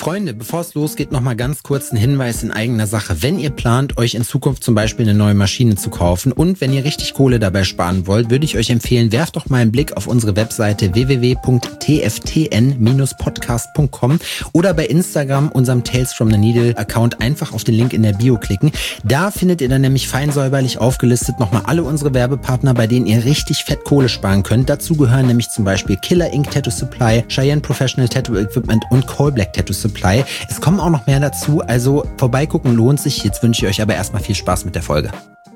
Freunde, bevor es losgeht, nochmal ganz kurz ein Hinweis in eigener Sache. Wenn ihr plant, euch in Zukunft zum Beispiel eine neue Maschine zu kaufen und wenn ihr richtig Kohle dabei sparen wollt, würde ich euch empfehlen, werft doch mal einen Blick auf unsere Webseite www.tftn-podcast.com oder bei Instagram, unserem Tales from the Needle Account, einfach auf den Link in der Bio klicken. Da findet ihr dann nämlich fein säuberlich aufgelistet nochmal alle unsere Werbepartner, bei denen ihr richtig fett Kohle sparen könnt. Dazu gehören nämlich zum Beispiel Killer Ink Tattoo Supply, Cheyenne Professional Tattoo Equipment und Coal Black Tattoo Supply. Es kommen auch noch mehr dazu, also vorbeigucken lohnt sich. Jetzt wünsche ich euch aber erstmal viel Spaß mit der Folge.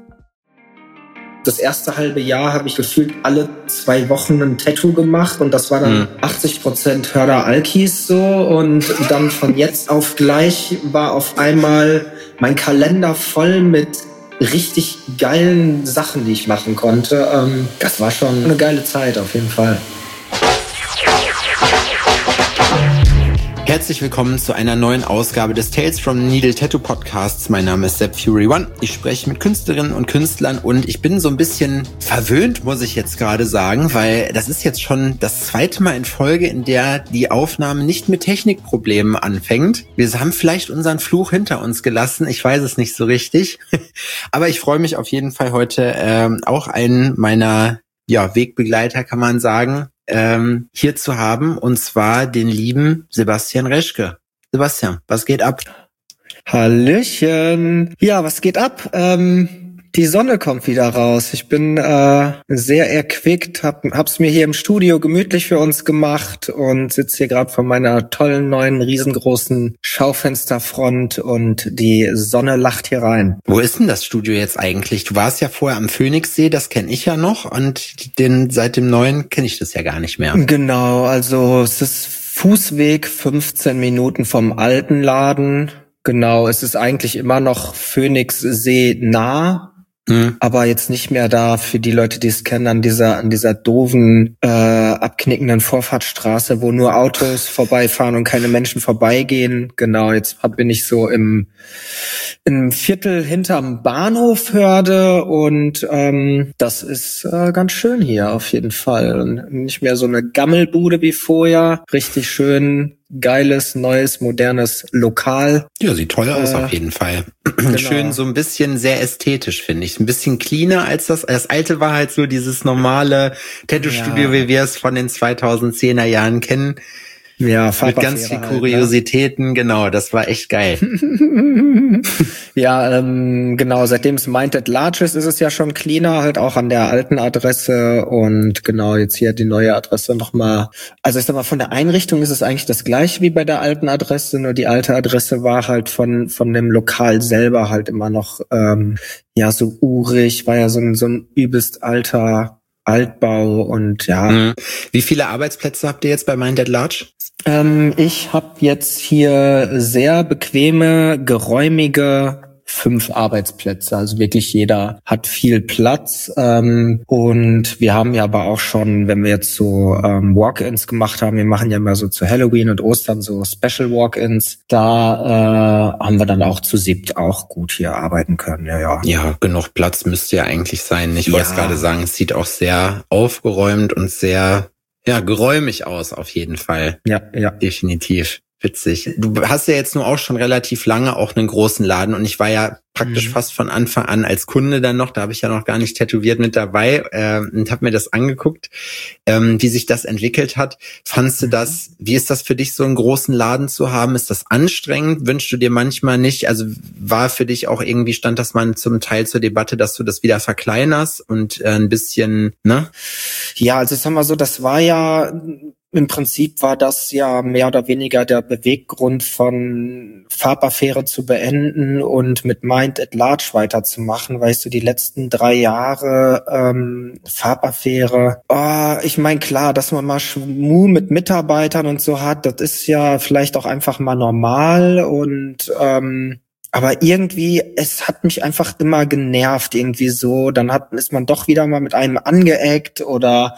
Das erste halbe Jahr habe ich gefühlt alle 2 Wochen ein Tattoo gemacht und das war dann 80% Hörder Alkis so und dann von jetzt auf gleich war auf einmal mein Kalender voll mit richtig geilen Sachen, die ich machen konnte. Das war schon eine geile Zeit auf jeden Fall. Herzlich willkommen zu einer neuen Ausgabe des Tales from the Needle Tattoo Podcasts. Mein Name ist Sepp Fury One. Ich spreche mit Künstlerinnen und Künstlern und ich bin so ein bisschen verwöhnt, muss ich jetzt gerade sagen, weil das ist jetzt schon das 2. Mal in Folge, in der die Aufnahme nicht mit Technikproblemen anfängt. Wir haben vielleicht unseren Fluch hinter uns gelassen. Ich weiß es nicht so richtig. Aber ich freue mich auf jeden Fall heute auch einen meiner Wegbegleiter, kann man sagen, hier zu haben, und zwar den lieben Sebastian Reschke. Sebastian, was geht ab? Hallöchen. Ja, was geht ab? Die Sonne kommt wieder raus. Ich bin sehr erquickt, hab's mir hier im Studio gemütlich für uns gemacht und sitze hier gerade vor meiner tollen neuen riesengroßen Schaufensterfront und die Sonne lacht hier rein. Wo ist denn das Studio jetzt eigentlich? Du warst ja vorher am Phoenixsee, das kenne ich ja noch, und seit dem neuen kenne ich das ja gar nicht mehr. Genau, also es ist Fußweg 15 Minuten vom alten Laden. Genau, es ist eigentlich immer noch Phoenixsee nah. Aber jetzt nicht mehr da für die Leute, die es kennen, an dieser doofen, abknickenden Vorfahrtsstraße, wo nur Autos vorbeifahren und keine Menschen vorbeigehen. Genau, jetzt bin ich so im Viertel hinterm Bahnhof Hörde und das ist ganz schön hier auf jeden Fall. Und nicht mehr so eine Gammelbude wie vorher. Richtig schön geiles, neues, modernes Lokal. Ja, sieht toll aus auf jeden Fall. Genau. Schön, so ein bisschen sehr ästhetisch, finde ich. Ein bisschen cleaner als das. Das alte war halt so dieses normale Tattoo-Studio, wie wir es von den 2010er Jahren kennen. Ja, mit ganz viel Kuriositäten, halt, ne? Genau, das war echt geil. Ja, genau, seitdem es Minded Large ist es ja schon cleaner, halt auch an der alten Adresse und genau, jetzt hier die neue Adresse nochmal. Also ich sag mal, von der Einrichtung ist es eigentlich das gleiche wie bei der alten Adresse, nur die alte Adresse war halt von dem Lokal selber halt immer noch, so urig, war ja so ein übelst alter Altbau und ja. Wie viele Arbeitsplätze habt ihr jetzt bei Minded Large? Ich habe jetzt hier sehr bequeme, geräumige 5 Arbeitsplätze. Also wirklich jeder hat viel Platz. Und wir haben ja aber auch schon, wenn wir jetzt so Walk-ins gemacht haben, wir machen ja immer so zu Halloween und Ostern so Special Walk-ins, da haben wir dann auch zu 7 auch gut hier arbeiten können. Ja. Ja, genug Platz müsste ja eigentlich sein. Ich wollte gerade sagen, es sieht auch sehr aufgeräumt und sehr geräumig aus, auf jeden Fall. Ja. Definitiv. Witzig. Du hast ja jetzt nur auch schon relativ lange auch einen großen Laden und ich war ja praktisch fast von Anfang an als Kunde dann noch, da habe ich ja noch gar nicht tätowiert mit dabei und habe mir das angeguckt, wie sich das entwickelt hat. Fandst du das, wie ist das für dich, so einen großen Laden zu haben? Ist das anstrengend? Wünschst du dir manchmal nicht? Also war für dich auch irgendwie, stand das mal zum Teil zur Debatte, dass du das wieder verkleinerst und ein bisschen, ne? Ja, also ich sag mal so, das war ja... Im Prinzip war das ja mehr oder weniger der Beweggrund von Farbaffäre zu beenden und mit Mind at Large weiterzumachen. Weißt du, die letzten 3 Jahre Farbaffäre. Ich meine, klar, dass man mal Schmuh mit Mitarbeitern und so hat, das ist ja vielleicht auch einfach mal normal und aber irgendwie, es hat mich einfach immer genervt irgendwie so. Dann ist man doch wieder mal mit einem angeeckt oder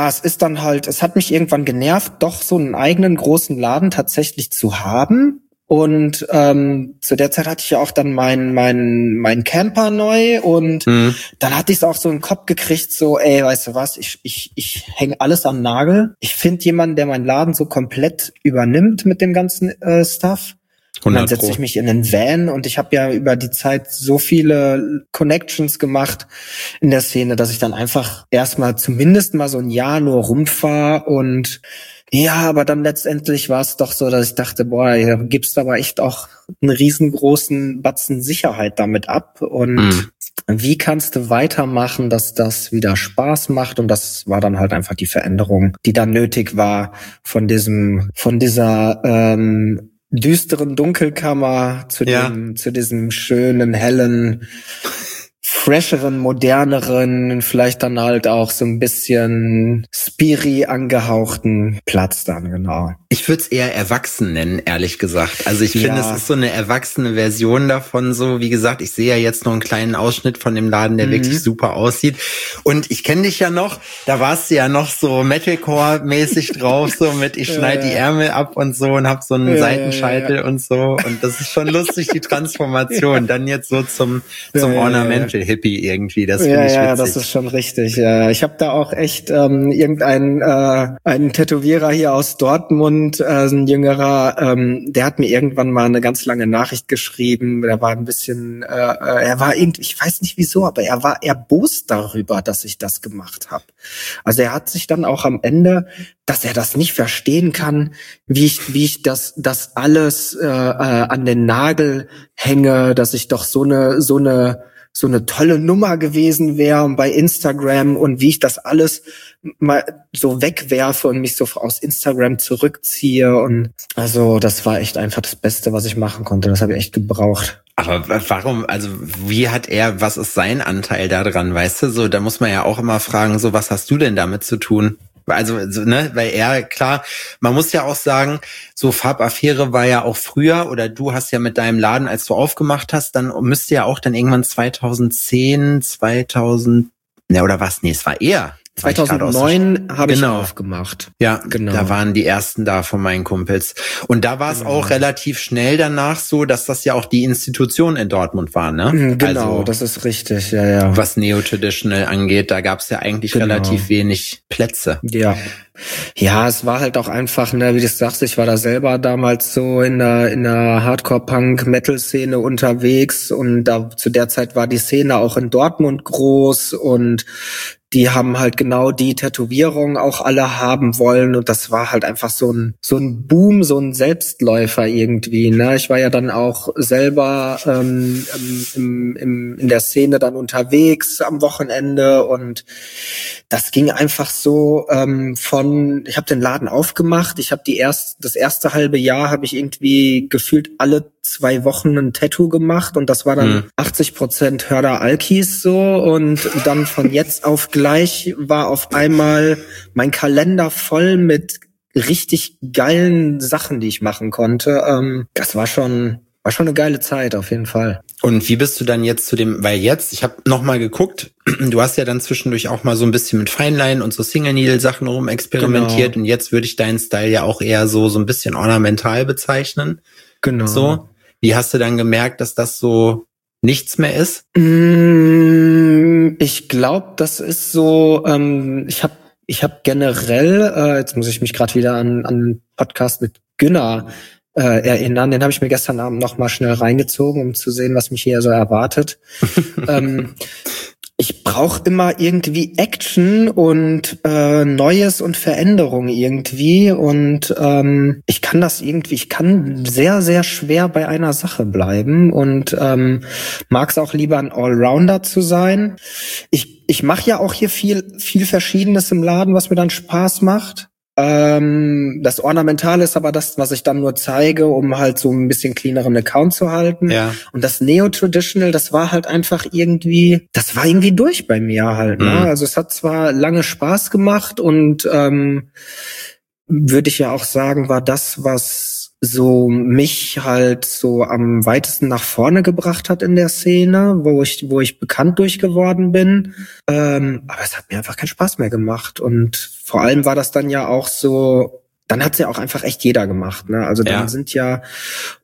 es hat mich irgendwann genervt, doch so einen eigenen großen Laden tatsächlich zu haben Und zu der Zeit hatte ich ja auch dann mein Camper neu und dann hatte ich es auch so im Kopf gekriegt, so, ey, weißt du was, ich hänge alles am Nagel. Ich finde jemanden, der meinen Laden so komplett übernimmt mit dem ganzen Stuff. Und dann setze ich mich in den Van und ich habe ja über die Zeit so viele Connections gemacht in der Szene, dass ich dann einfach erstmal zumindest mal so ein Jahr nur rumfahre und ja, aber dann letztendlich war es doch so, dass ich dachte, boah, hier gibst aber echt auch einen riesengroßen Batzen Sicherheit damit ab und wie kannst du weitermachen, dass das wieder Spaß macht? Und das war dann halt einfach die Veränderung, die dann nötig war von dieser düsteren Dunkelkammer zu diesem schönen, hellen, fresheren, moderneren, vielleicht dann halt auch so ein bisschen Spiri angehauchten Platz dann, genau. Ich würde es eher erwachsen nennen, ehrlich gesagt. Also ich finde, es ist so eine erwachsene Version davon. So, wie gesagt, ich sehe ja jetzt noch einen kleinen Ausschnitt von dem Laden, der wirklich super aussieht. Und ich kenne dich ja noch, da warst du ja noch so Metalcore-mäßig drauf, so mit ich schneide die Ärmel ab und so und hab so einen Seitenscheitel und so. Und das ist schon lustig, die Transformation. Dann jetzt so zum Ornamental Hippie irgendwie. Das finde ich witzig. Ja, das ist schon richtig. Ja. Ich habe da auch echt einen Tätowierer hier aus Dortmund, ein jüngerer, der hat mir irgendwann mal eine ganz lange Nachricht geschrieben. Der war ein bisschen, er war irgendwie, ich weiß nicht wieso, aber er war erbost darüber, dass ich das gemacht habe. Also er hat sich dann auch am Ende, dass er das nicht verstehen kann, wie ich das alles an den Nagel hänge, dass ich doch so eine tolle Nummer gewesen wäre bei Instagram und wie ich das alles mal so wegwerfe und mich so aus Instagram zurückziehe und also das war echt einfach das Beste, was ich machen konnte. Das habe ich echt gebraucht. Aber warum, also was ist sein Anteil da dran, weißt du? So, da muss man ja auch immer fragen, so, was hast du denn damit zu tun? Also, weil klar, man muss ja auch sagen, so Farbaffäre war ja auch früher, oder du hast ja mit deinem Laden, als du aufgemacht hast, dann müsste ja auch dann irgendwann 2010, oder was? Nee, es war eher 2009 habe ich aufgemacht. Ja, genau. Da waren die ersten da von meinen Kumpels. Und da war es auch relativ schnell danach so, dass das ja auch die Institution in Dortmund war, ne? Genau, also, das ist richtig, ja. Was Neo-Traditional angeht, da gab es ja eigentlich relativ wenig Plätze. Ja. Ja, es war halt auch einfach, ne, wie du sagst, ich war da selber damals so in der Hardcore-Punk-Metal-Szene unterwegs und da zu der Zeit war die Szene auch in Dortmund groß und die haben halt genau die Tätowierungen auch alle haben wollen und das war halt einfach so ein Boom, so ein Selbstläufer irgendwie, ne? Ich war ja dann auch selber in der Szene dann unterwegs am Wochenende und das ging einfach so ich habe den Laden aufgemacht, ich habe das erste halbe Jahr habe ich irgendwie gefühlt alle 2 Wochen ein Tattoo gemacht und das war dann 80% Hörder Alkis so und dann von jetzt auf gleich war auf einmal mein Kalender voll mit richtig geilen Sachen, die ich machen konnte. Das war schon eine geile Zeit auf jeden Fall. Und wie bist du dann jetzt ich habe nochmal geguckt, du hast ja dann zwischendurch auch mal so ein bisschen mit Feinlein und so Single-Needle-Sachen rumexperimentiert und jetzt würde ich deinen Style ja auch eher so ein bisschen ornamental bezeichnen. Genau. So. Wie hast du dann gemerkt, dass das so nichts mehr ist? Ich glaube, das ist so, ich hab generell, jetzt muss ich mich gerade wieder an einen Podcast mit Günnar erinnern, den habe ich mir gestern Abend noch mal schnell reingezogen, um zu sehen, was mich hier so erwartet. Ich brauche immer irgendwie Action und Neues und Veränderung irgendwie und ich kann sehr, sehr schwer bei einer Sache bleiben und mag es auch lieber ein Allrounder zu sein. Ich mache ja auch hier viel Verschiedenes im Laden, was mir dann Spaß macht. Das Ornamentale ist aber das, was ich dann nur zeige, um halt so ein bisschen cleaneren Account zu halten. Ja. Und das Neo-Traditional, das war halt einfach irgendwie durch bei mir halt. Ne? Also es hat zwar lange Spaß gemacht und würde ich ja auch sagen, war das, was so mich halt so am weitesten nach vorne gebracht hat in der Szene, wo ich bekannt durch geworden bin. Aber es hat mir einfach keinen Spaß mehr gemacht. Und vor allem war das dann ja auch so, dann hat's ja auch einfach echt jeder gemacht, ne? Also dann sind ja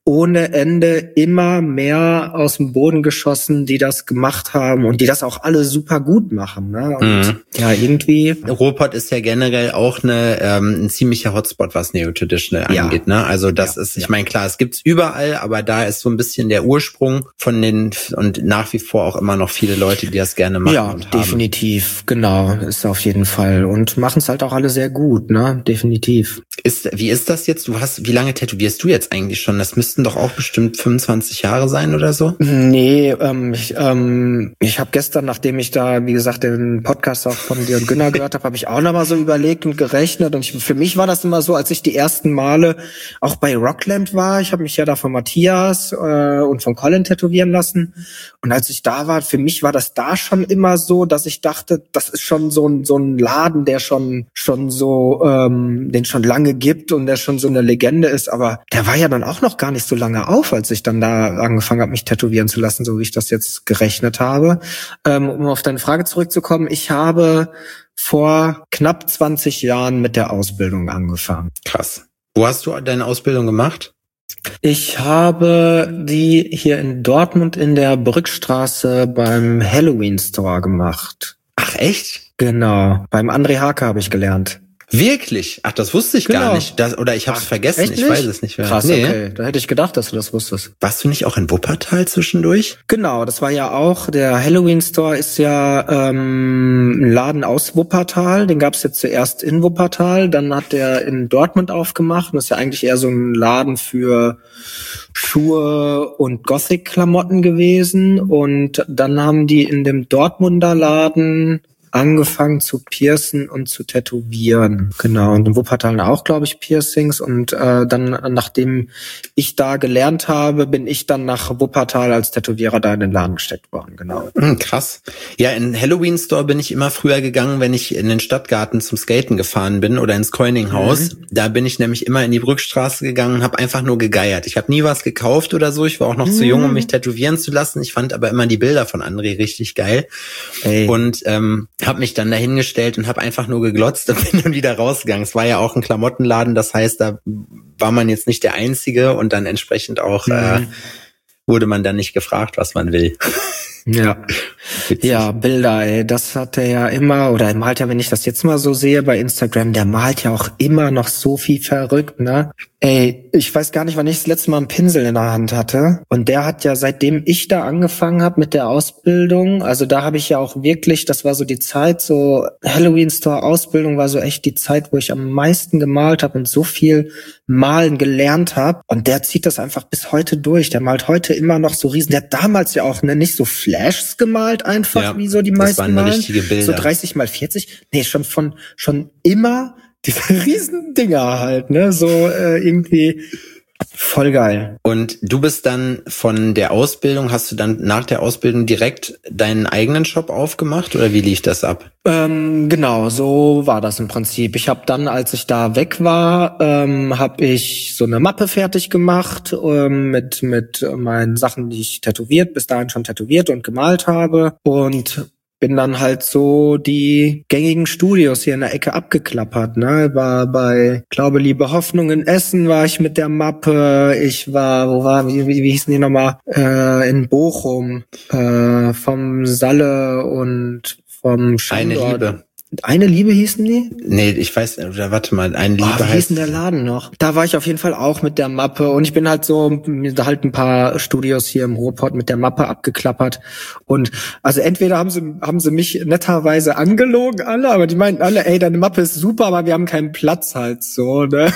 ohne Ende immer mehr aus dem Boden geschossen, die das gemacht haben und die das auch alle super gut machen. Ne? Und ja, irgendwie. Ruhrpott ist ja generell auch ein ziemlicher Hotspot, was Neo-Traditional angeht. Ne? Also das ist, ich meine, klar, es gibt's überall, aber da ist so ein bisschen der Ursprung von und nach wie vor auch immer noch viele Leute, die das gerne machen. Ja, definitiv, genau, ist auf jeden Fall. Und machen es halt auch alle sehr gut, ne? Definitiv. Wie ist das jetzt? Wie lange tätowierst du jetzt eigentlich schon? Das müssten doch auch bestimmt 25 Jahre sein oder so? Nee, ich habe gestern, nachdem ich da, wie gesagt, den Podcast auch von dir und Günnar gehört habe ich auch nochmal so überlegt und gerechnet. Und für mich war das immer so, als ich die ersten Male auch bei Rockland war, ich habe mich ja da von Matthias und von Colin tätowieren lassen. Und als ich da war, für mich war das da schon immer so, dass ich dachte, das ist schon so ein Laden, der schon so, den schon lange gibt und der schon so eine Legende ist. Aber der war ja dann auch noch gar nicht so lange auf, als ich dann da angefangen habe, mich tätowieren zu lassen, so wie ich das jetzt gerechnet habe. Um auf deine Frage zurückzukommen, ich habe vor knapp 20 Jahren mit der Ausbildung angefangen. Krass. Wo hast du deine Ausbildung gemacht? Ich habe die hier in Dortmund in der Brückstraße beim Halloween Store gemacht. Ach echt? Genau, beim André Hake habe ich gelernt. Wirklich? Ach, das wusste ich gar nicht. Oder ich habe es vergessen, ich weiß es nicht mehr. Krass, okay. Da hätte ich gedacht, dass du das wusstest. Warst du nicht auch in Wuppertal zwischendurch? Genau, das war ja auch, der Halloween Store ist ja ein Laden aus Wuppertal. Den gab es jetzt zuerst in Wuppertal, dann hat der in Dortmund aufgemacht. Das ist ja eigentlich eher so ein Laden für Schuhe und Gothic-Klamotten gewesen. Und dann haben die in dem Dortmunder Laden angefangen zu piercen und zu tätowieren. Genau, und in Wuppertal auch, glaube ich, Piercings. Und dann, nachdem ich da gelernt habe, bin ich dann nach Wuppertal als Tätowierer da in den Laden gesteckt worden. Genau. Krass. Ja, in Halloween Store bin ich immer früher gegangen, wenn ich in den Stadtgarten zum Skaten gefahren bin oder ins Coininghaus. Da bin ich nämlich immer in die Brückstraße gegangen und habe einfach nur gegeiert. Ich habe nie was gekauft oder so. Ich war auch noch zu jung, um mich tätowieren zu lassen. Ich fand aber immer die Bilder von André richtig geil. Und habe mich dann dahingestellt und habe einfach nur geglotzt und bin dann wieder rausgegangen. Es war ja auch ein Klamottenladen, das heißt, da war man jetzt nicht der Einzige und dann entsprechend auch wurde man dann nicht gefragt, was man will. Ja. Ja, Bilder, ey, das hat er ja immer, oder er malt ja, wenn ich das jetzt mal so sehe bei Instagram, der malt ja auch immer noch so viel verrückt, ne? Ey, ich weiß gar nicht, wann ich das letzte Mal einen Pinsel in der Hand hatte. Und der hat ja, seitdem ich da angefangen habe mit der Ausbildung, also da habe ich ja auch wirklich, das war so die Zeit, so Halloween Store Ausbildung war so echt die Zeit, wo ich am meisten gemalt habe und so viel malen gelernt habe. Und der zieht das einfach bis heute durch. Der malt heute immer noch so riesen. Der hat damals ja auch nicht so Flashs gemalt einfach, ja, wie so die meisten malen. Richtige Bilder. So 30x40. Nee, schon immer diese riesen Dinger halt, ne? So irgendwie voll geil. Und du bist dann von der Ausbildung, hast du dann nach der Ausbildung direkt deinen eigenen Shop aufgemacht oder wie lief das ab? Genau, so war das im Prinzip. Ich habe dann, als ich da weg war, habe ich so eine Mappe fertig gemacht mit meinen Sachen, die ich bis dahin schon tätowiert und gemalt habe, und bin dann halt so die gängigen Studios hier in der Ecke abgeklappert, ne? War bei Glaube, Liebe, Hoffnung in Essen war ich mit der Mappe. Ich war, wie hießen die nochmal? In Bochum, vom Salle und vom Standort. Eine Liebe. Eine Liebe hießen die? Nee, ich weiß, oder warte mal, eine Liebe heißt... Wie hieß denn der Laden noch? Da war ich auf jeden Fall auch mit der Mappe, und ich bin halt so, halt ein paar Studios hier im Ruhrpott mit der Mappe abgeklappert, und also entweder haben sie mich netterweise angelogen alle, aber die meinten alle, ey, deine Mappe ist super, aber wir haben keinen Platz halt so, ne?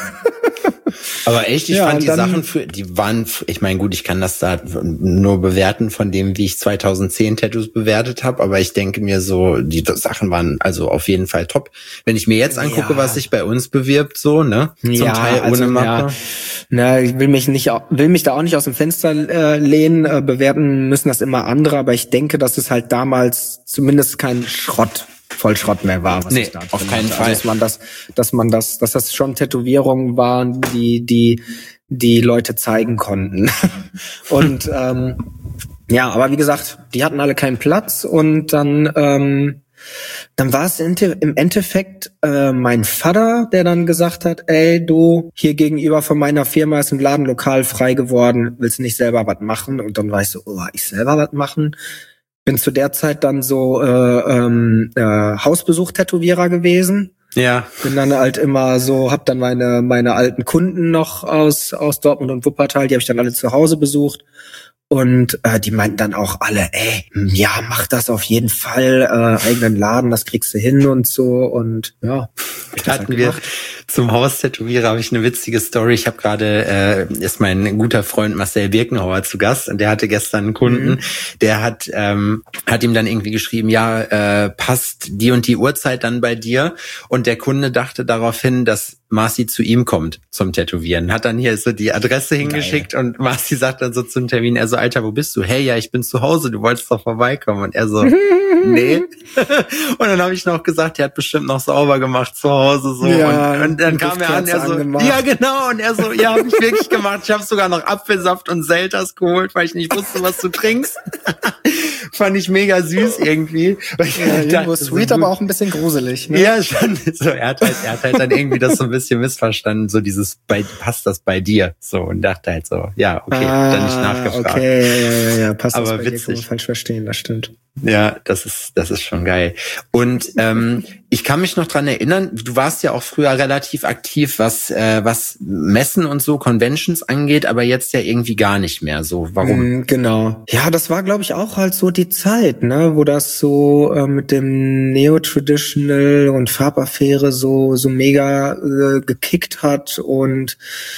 Aber echt, ich fand die Sachen die waren, ich meine, gut, ich kann das da nur bewerten von dem, wie ich 2010 Tattoos bewertet habe, aber ich denke mir so, die Sachen waren also auf jeden Fall top. Wenn ich mir jetzt angucke, was sich bei uns bewirbt, so, ne? Zum Teil ohne Mappe. Ja. Na, ich will mich da auch nicht aus dem Fenster lehnen, bewerten müssen das immer andere, aber ich denke, dass es halt damals zumindest kein Vollschrott mehr war, was ich da auf keinen Fall. Also, dass das schon Tätowierungen waren, die Leute zeigen konnten. Und ja, aber wie gesagt, die hatten alle keinen Platz, und dann dann war es im Endeffekt mein Vater, der dann gesagt hat, ey, du, hier gegenüber von meiner Firma ist ein Ladenlokal frei geworden, willst du nicht selber was machen? Und dann war ich so, ich selber was machen? Bin zu der Zeit dann so Hausbesuch-Tätowierer gewesen. Ja. Bin dann halt immer so, hab dann meine alten Kunden noch aus Dortmund und Wuppertal, die habe ich dann alle zu Hause besucht. Und die meinten dann auch alle, ey, ja, mach das auf jeden Fall, eigenen Laden, das kriegst du hin und so. Und ja, hatten wir zum Haustätowierer habe ich eine witzige Story. Ich habe gerade, ist mein guter Freund Marcel Birkenhauer zu Gast und der hatte gestern einen Kunden, der hat ihm dann irgendwie geschrieben, ja, passt die und die Uhrzeit dann bei dir? Und der Kunde dachte daraufhin, dass Marci zu ihm kommt zum Tätowieren. Hat dann hier so die Adresse hingeschickt. Geil. Und Marci sagt dann so zum Termin, er so, Alter, wo bist du? Hey, ja, ich bin zu Hause, du wolltest doch vorbeikommen. Und er so, nee. Und dann habe ich noch gesagt, er hat bestimmt noch sauber gemacht zu Hause so. Ja, und dann kam er an, er so, angemacht. Ja genau. Und er so, ja, hab ich wirklich gemacht. Ich habe sogar noch Apfelsaft und Selters geholt, weil ich nicht wusste, was du trinkst. Fand ich mega süß irgendwie. Weil ich irgendwo sweet, so aber auch ein bisschen gruselig. Ne? Ja, schon. So, er hat halt dann irgendwie das so ein bisschen missverstanden, so dieses, passt das bei dir? So, und dachte halt so, ja, okay, dann nicht nachgefragt. Okay, ja, passt aber das bei witzig. Dir, kann man falsch verstehen, das stimmt. Ja, das ist schon geil. Und ich kann mich noch dran erinnern, du warst ja auch früher relativ aktiv, was Messen und so, Conventions angeht, aber jetzt ja irgendwie gar nicht mehr so. Warum? Genau. Ja, das war, glaube ich, auch halt so die Zeit, ne, wo das so mit dem Neo-Traditional und Farbaffäre so mega gekickt hat und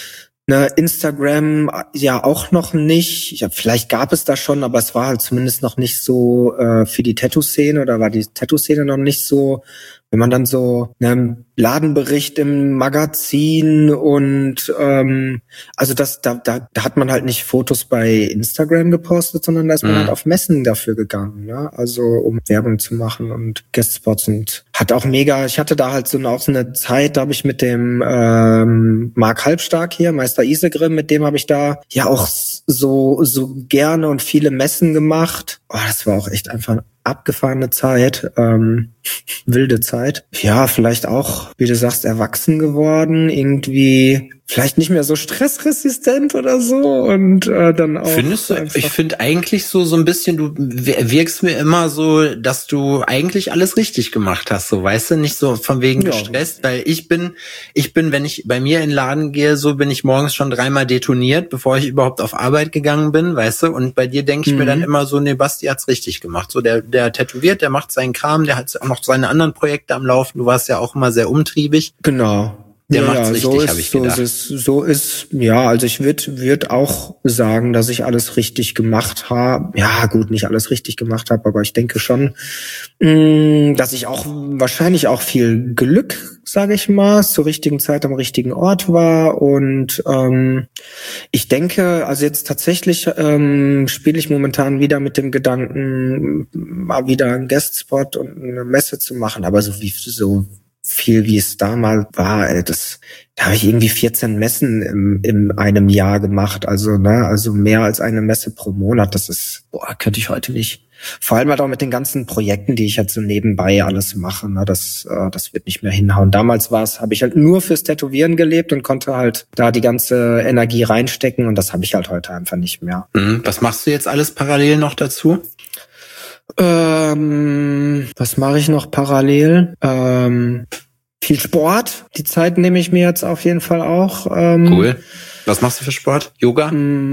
Instagram ja auch noch nicht. Ja, vielleicht gab es da schon, aber es war halt zumindest noch nicht so für die Tattoo-Szene oder war die Tattoo-Szene noch nicht so. Wenn man dann so einen Ladenbericht im Magazin und also da hat man halt nicht Fotos bei Instagram gepostet, sondern da ist man halt auf Messen dafür gegangen, ne? Also um Werbung zu machen und Guestspots und hat auch mega, ich hatte da halt so eine Zeit, da habe ich mit dem Marc Halbstark hier, Meister Isegrim, mit dem habe ich da ja auch so gerne und viele Messen gemacht. Das war auch echt einfach abgefahrene Zeit, wilde Zeit. Ja, vielleicht auch, wie du sagst, erwachsen geworden, irgendwie vielleicht nicht mehr so stressresistent oder so und dann auch. Findest du? Ich finde eigentlich so ein bisschen, du wirkst mir immer so, dass du eigentlich alles richtig gemacht hast, so, weißt du, nicht so von wegen gestresst, weil ich bin, wenn ich bei mir in den Laden gehe, so bin ich morgens schon 3-mal detoniert, bevor ich überhaupt auf Arbeit gegangen bin, weißt du, und bei dir denke ich mir dann immer so, nee, Basti hat's richtig gemacht, so der tätowiert, der macht seinen Kram, der hat auch noch seine anderen Projekte am Laufen, du warst ja auch immer sehr umtriebig. Genau. Der macht's richtig, habe ich gedacht. Also ich würd auch sagen, dass ich alles richtig gemacht habe. Ja, gut, nicht alles richtig gemacht habe, aber ich denke schon, dass ich auch wahrscheinlich auch viel Glück, sage ich mal, zur richtigen Zeit am richtigen Ort war. Und ich denke, also jetzt tatsächlich spiele ich momentan wieder mit dem Gedanken, mal wieder einen Guestspot und eine Messe zu machen, aber so viel wie es damals war, da habe ich irgendwie 14 Messen in einem Jahr gemacht, also mehr als eine Messe pro Monat, das ist, könnte ich heute nicht. Vor allem halt auch mit den ganzen Projekten, die ich halt so nebenbei alles mache, ne, das wird nicht mehr hinhauen. Damals habe ich halt nur fürs Tätowieren gelebt und konnte halt da die ganze Energie reinstecken und das habe ich halt heute einfach nicht mehr. Was machst du jetzt alles parallel noch dazu? Was mache ich noch parallel? Viel Sport. Die Zeit nehme ich mir jetzt auf jeden Fall auch. Cool. Was machst du für Sport? Yoga?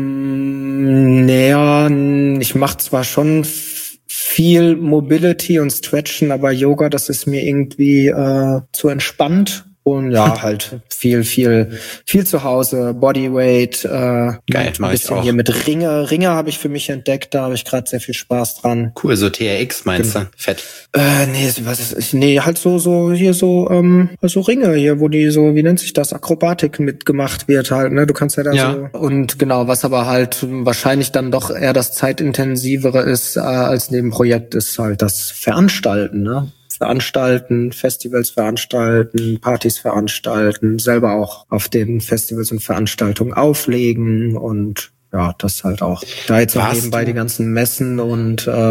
Naja, ich mache zwar schon viel Mobility und Stretchen, aber Yoga, das ist mir irgendwie zu entspannt. Und ja, halt viel zu Hause, Bodyweight, geil, ein bisschen hier mit Ringe. Ringe habe ich für mich entdeckt, da habe ich gerade sehr viel Spaß dran. Cool, so TRX meinst du? Fett. Halt so hier so Ringe hier, wo die so, wie nennt sich das, Akrobatik mitgemacht wird halt, ne? Du kannst ja da so. Und genau, was aber halt wahrscheinlich dann doch eher das zeitintensivere ist als Nebenprojekt, ist halt das Veranstalten, ne? Festivals veranstalten, Partys veranstalten, selber auch auf den Festivals und Veranstaltungen auflegen und ja, das halt auch. Da jetzt auch nebenbei die ganzen Messen und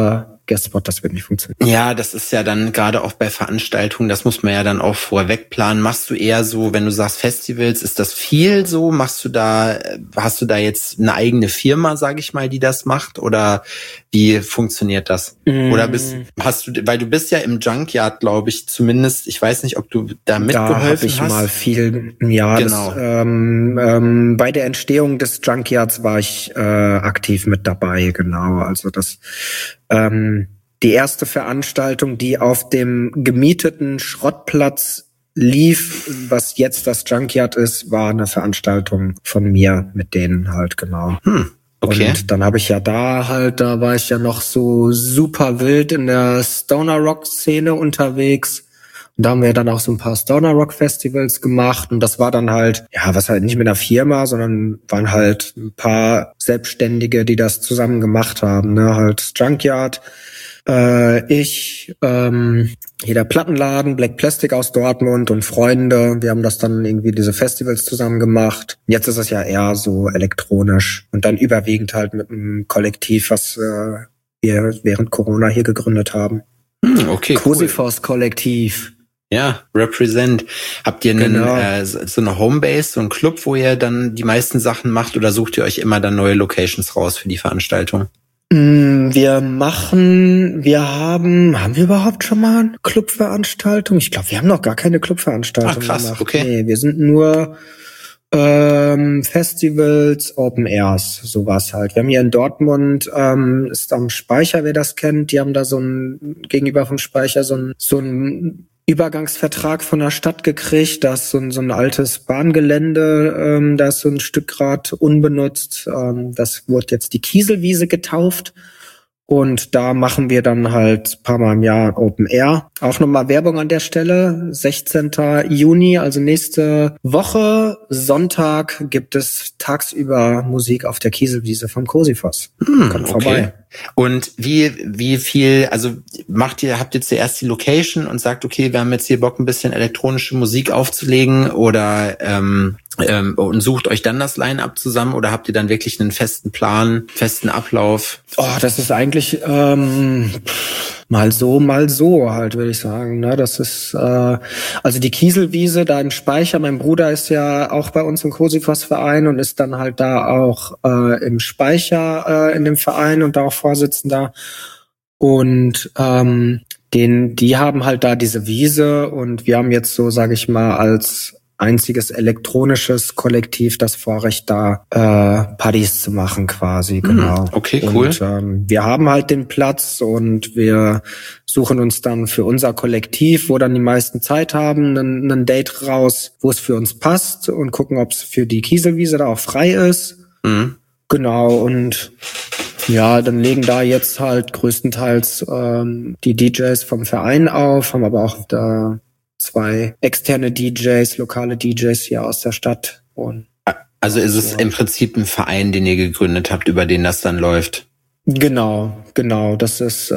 Guestspot, das wird nicht funktionieren. Ja, das ist ja dann gerade auch bei Veranstaltungen, das muss man ja dann auch vorweg planen. Machst du eher so, wenn du sagst Festivals, ist das viel so? Hast du da jetzt eine eigene Firma, sage ich mal, die das macht? Oder wie funktioniert das? Oder weil du bist ja im Junkyard, glaube ich, zumindest, ich weiß nicht, ob du da mitgeholfen hast. Da habe ich mal viel, ja, genau. Bei der Entstehung des Junkyards war ich aktiv mit dabei, genau. Also das die erste Veranstaltung, die auf dem gemieteten Schrottplatz lief, was jetzt das Junkyard ist, war eine Veranstaltung von mir mit denen halt, genau. Okay. Und dann habe ich ja da war ich ja noch so super wild in der Stoner Rock Szene unterwegs. Und da haben wir dann auch so ein paar Stoner Rock Festivals gemacht. Und das war dann halt, ja, was halt nicht mit einer Firma, sondern waren halt ein paar Selbstständige, die das zusammen gemacht haben, ne, halt Junkyard, ich, hier der Plattenladen, Black Plastic aus Dortmund und Freunde. Wir haben das dann irgendwie diese Festivals zusammen gemacht. Jetzt ist es ja eher so elektronisch und dann überwiegend halt mit einem Kollektiv, was wir während Corona hier gegründet haben. Okay, Cosifos Kollektiv. Ja, Represent. Habt ihr so eine Homebase, so einen Club, wo ihr dann die meisten Sachen macht, oder sucht ihr euch immer dann neue Locations raus für die Veranstaltung? Haben wir überhaupt schon mal eine Clubveranstaltung? Ich glaube, wir haben noch gar keine Clubveranstaltung gemacht. Okay. Nee, wir sind nur Festivals, Open Airs, sowas halt. Wir haben hier in Dortmund, ist am Speicher, wer das kennt, die haben da gegenüber vom Speicher so ein Übergangsvertrag von der Stadt gekriegt. Da ist so ein altes Bahngelände, da ist so ein Stück grad unbenutzt. Das wurde jetzt die Kieselwiese getauft. Und da machen wir dann halt ein paar Mal im Jahr Open Air. Auch nochmal Werbung an der Stelle. 16. Juni, also nächste Woche, Sonntag, gibt es tagsüber Musik auf der Kieselwiese vom Cosifos. Kommt vorbei. Und wie viel, also habt ihr zuerst die Location und sagt, okay, wir haben jetzt hier Bock, ein bisschen elektronische Musik aufzulegen, oder und sucht euch dann das Line-Up zusammen, oder habt ihr dann wirklich einen festen Plan, festen Ablauf? Oh, das ist eigentlich mal so halt, würde ich sagen. Ne? Das ist also die Kieselwiese da im Speicher. Mein Bruder ist ja auch bei uns im Cosifos-Verein und ist dann halt da auch im Speicher in dem Verein und da auch Vorsitzender. Und die haben halt da diese Wiese, und wir haben jetzt so, sage ich mal, als einziges elektronisches Kollektiv das Vorrecht, da Partys zu machen quasi, genau. Okay, cool. Und wir haben halt den Platz, und wir suchen uns dann für unser Kollektiv, wo dann die meisten Zeit haben, einen Date raus, wo es für uns passt, und gucken, ob es für die Kieselwiese da auch frei ist. Genau, und ja, dann legen da jetzt halt größtenteils die DJs vom Verein auf, haben aber auch da 2 externe DJs, lokale DJs hier aus der Stadt. Und also ist es im Prinzip ein Verein, den ihr gegründet habt, über den das dann läuft? Genau. Das ist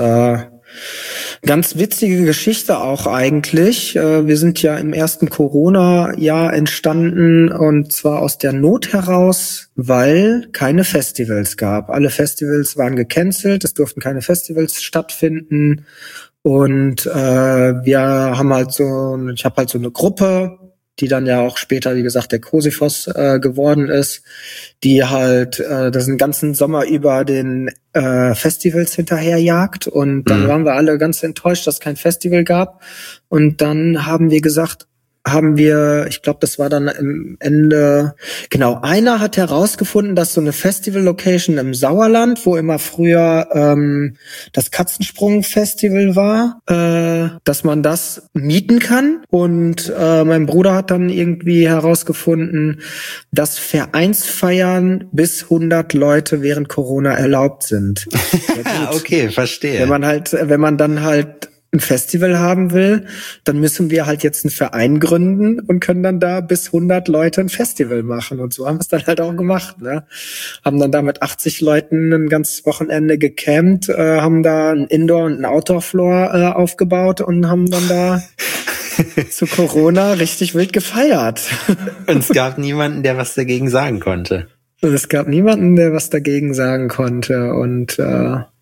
ganz witzige Geschichte auch eigentlich. Wir sind ja im ersten Corona-Jahr entstanden, und zwar aus der Not heraus, weil keine Festivals gab. Alle Festivals waren gecancelt, es durften keine Festivals stattfinden. Und wir haben halt ich habe halt so eine Gruppe, die dann ja auch später, wie gesagt, der Cosifos geworden ist, die halt das den ganzen Sommer über den Festivals hinterherjagt. Und dann waren wir alle ganz enttäuscht, dass es kein Festival gab. Und dann haben wir gesagt, ich glaube, das war dann im Ende, genau, einer hat herausgefunden, dass so eine Festival-Location im Sauerland, wo immer früher das Katzensprung-Festival war, dass man das mieten kann. Und mein Bruder hat dann irgendwie herausgefunden, dass Vereinsfeiern bis 100 Leute während Corona erlaubt sind. Ja, okay, verstehe. Wenn man dann halt ein Festival haben will, dann müssen wir halt jetzt einen Verein gründen und können dann da bis 100 Leute ein Festival machen. Und so haben wir es dann halt auch gemacht, ne? Haben dann da mit 80 Leuten ein ganzes Wochenende gecampt, haben da ein Indoor- und ein Outdoor-Floor aufgebaut und haben dann da zu Corona richtig wild gefeiert. Und es gab niemanden, der was dagegen sagen konnte. Und es gab niemanden, der was dagegen sagen konnte. Und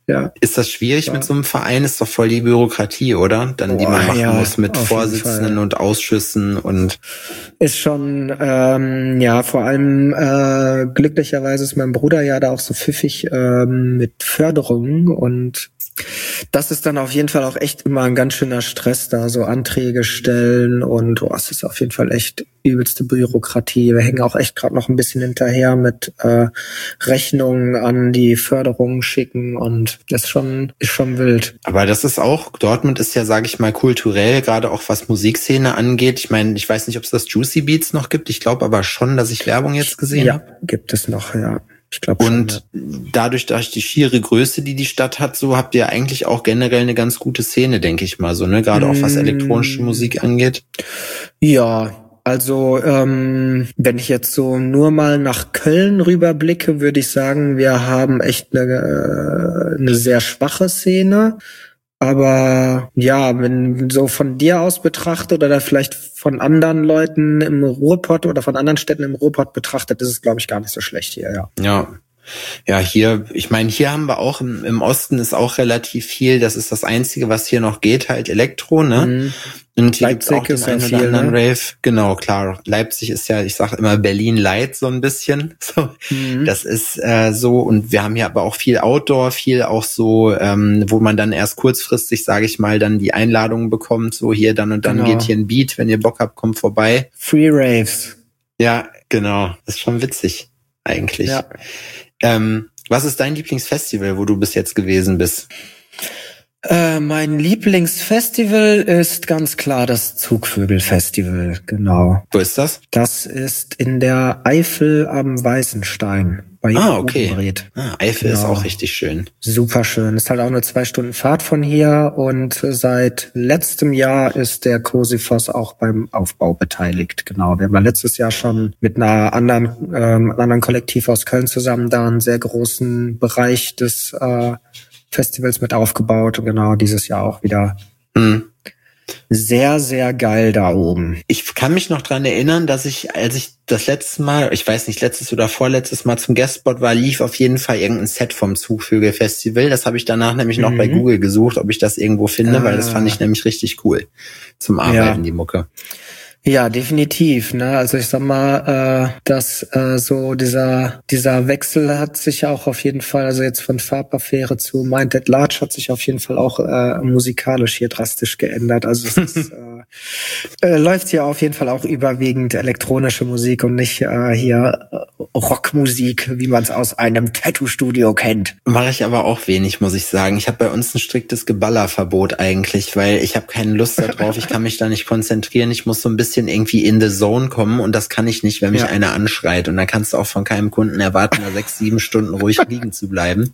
Ja. Ist das schwierig mit so einem Verein? Ist doch voll die Bürokratie, oder? Dann, die man machen muss mit Vorsitzenden und Ausschüssen und. Ist schon, vor allem glücklicherweise ist mein Bruder ja da auch so pfiffig mit Förderungen und das ist dann auf jeden Fall auch echt immer ein ganz schöner Stress da, so Anträge stellen und es ist auf jeden Fall echt übelste Bürokratie. Wir hängen auch echt gerade noch ein bisschen hinterher mit Rechnungen an die Förderungen schicken und das ist schon wild. Aber das ist auch, Dortmund ist ja, sage ich mal, kulturell, gerade auch was Musikszene angeht. Ich meine, ich weiß nicht, ob es das Juicy Beats noch gibt. Ich glaube aber schon, dass ich Werbung jetzt gesehen habe. Ja, gibt es noch, ja. Ich glaube schon. Und dadurch, durch die schiere Größe, die Stadt hat, so habt ihr eigentlich auch generell eine ganz gute Szene, denke ich mal so, ne? Gerade auch was elektronische Musik angeht. Ja, also wenn ich jetzt so nur mal nach Köln rüberblicke, würde ich sagen, wir haben echt eine sehr schwache Szene. Aber ja, wenn so von dir aus betrachtet oder vielleicht von anderen Leuten im Ruhrpott oder von anderen Städten im Ruhrpott betrachtet, ist es, glaube ich, gar nicht so schlecht hier, ja. Ja, hier, ich meine, hier haben wir auch, im Osten ist auch relativ viel, das ist das Einzige, was hier noch geht, halt Elektro, ne? Und hier gibt's auch den einen oder anderen Rave. Genau, klar. Leipzig ist ja, ich sag immer Berlin Light so ein bisschen. So, das ist so. Und wir haben hier aber auch viel Outdoor, viel auch so, wo man dann erst kurzfristig, sage ich mal, dann die Einladungen bekommt. So hier dann und dann geht hier ein Beat. Wenn ihr Bock habt, kommt vorbei. Free Raves. Ja, genau. Das ist schon witzig eigentlich. Ja. Was ist dein Lieblingsfestival, wo du bis jetzt gewesen bist? Mein Lieblingsfestival ist ganz klar das Zugvögel-Festival, genau. Wo ist das? Das ist in der Eifel am Weißenstein. Bei okay. Eifel ist auch richtig schön. Super schön. Ist halt auch nur 2 Stunden Fahrt von hier und seit letztem Jahr ist der Cosifoss auch beim Aufbau beteiligt. Genau. Wir haben letztes Jahr schon mit einer anderen Kollektiv aus Köln zusammen da einen sehr großen Bereich des Festivals mit aufgebaut und genau dieses Jahr auch wieder. Sehr, sehr geil da oben. Ich kann mich noch dran erinnern, dass als ich das letzte Mal, ich weiß nicht, letztes oder vorletztes Mal zum Guestspot war, lief auf jeden Fall irgendein Set vom Zugvögel-Festival. Das habe ich danach nämlich noch bei Google gesucht, ob ich das irgendwo finde, weil das fand ich nämlich richtig cool zum Arbeiten, die Mucke. Ja, definitiv, ne? Also ich sag mal, dass so dieser Wechsel hat sich auch auf jeden Fall, also jetzt von Farbaffäre zu Mind at Large hat sich auf jeden Fall auch musikalisch hier drastisch geändert. Also es ist, läuft hier auf jeden Fall auch überwiegend elektronische Musik und nicht hier Rockmusik, wie man es aus einem Tattoo-Studio kennt. Mache ich aber auch wenig, muss ich sagen. Ich habe bei uns ein striktes Geballerverbot eigentlich, weil ich habe keine Lust darauf. Ich kann mich da nicht konzentrieren. Ich muss so ein bisschen irgendwie in the zone kommen und das kann ich nicht, wenn mich einer anschreit. Und dann kannst du auch von keinem Kunden erwarten, da 6, 7 Stunden ruhig liegen zu bleiben.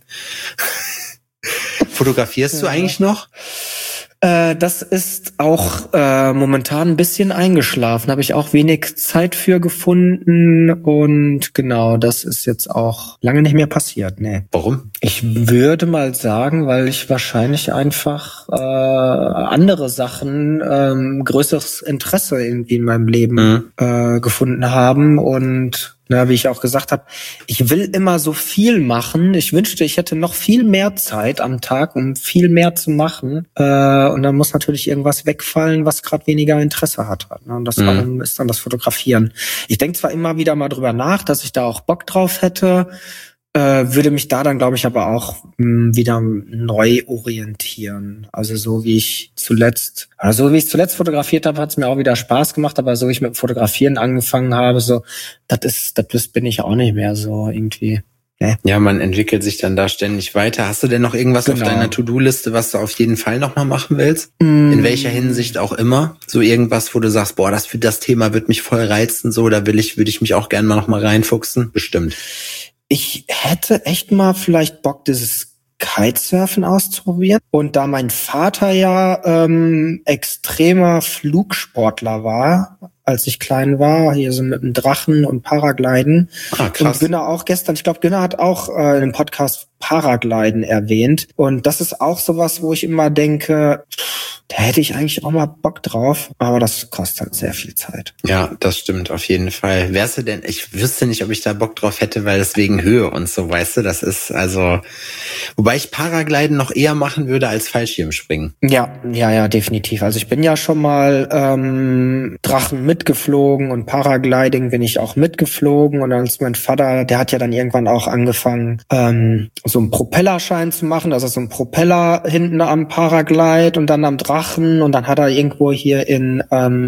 Fotografierst du eigentlich noch? Das ist auch momentan ein bisschen eingeschlafen. Habe ich auch wenig Zeit für gefunden und genau, das ist jetzt auch lange nicht mehr passiert. Nee. Warum? Ich würde mal sagen, weil ich wahrscheinlich einfach andere Sachen, größeres Interesse irgendwie in meinem Leben gefunden haben und wie ich auch gesagt habe, ich will immer so viel machen. Ich wünschte, ich hätte noch viel mehr Zeit am Tag, um viel mehr zu machen. Und dann muss natürlich irgendwas wegfallen, was gerade weniger Interesse hat. Und das ist dann das Fotografieren. Ich denke zwar immer wieder mal drüber nach, dass ich da auch Bock drauf hätte, würde mich da dann, glaube ich, aber auch wieder neu orientieren. Also so wie ich zuletzt fotografiert habe, hat es mir auch wieder Spaß gemacht, aber so wie ich mit dem Fotografieren angefangen habe, so, bin ich auch nicht mehr so irgendwie. Ne? Ja, man entwickelt sich dann da ständig weiter. Hast du denn noch irgendwas auf deiner To-Do-Liste, was du auf jeden Fall nochmal machen willst? In welcher Hinsicht auch immer? So irgendwas, wo du sagst, boah, das Thema wird mich voll reizen, so, da würde ich mich auch gerne mal nochmal reinfuchsen? Bestimmt. Ich hätte echt mal vielleicht Bock, dieses Kitesurfen auszuprobieren. Und da mein Vater ja extremer Flugsportler war, als ich klein war, hier so mit dem Drachen und Paragliden. Krass. Und Günner auch gestern, ich glaube, Günner hat auch in dem Podcast Paragliden erwähnt. Und das ist auch sowas, wo ich immer denke, da hätte ich eigentlich auch mal Bock drauf, aber das kostet halt sehr viel Zeit. Ja, das stimmt auf jeden Fall. Wärst du denn, ich wüsste nicht, ob ich da Bock drauf hätte, weil es wegen Höhe und so, weißt du, das ist also, wobei ich Paragliden noch eher machen würde als Fallschirmspringen. Ja, definitiv. Also ich bin ja schon mal Drachen mitgeflogen und Paragliding bin ich auch mitgeflogen und als mein Vater, der hat ja dann irgendwann auch angefangen, so einen Propellerschein zu machen, also so ein Propeller hinten am Paraglide und dann am Drachen und dann hat er irgendwo hier in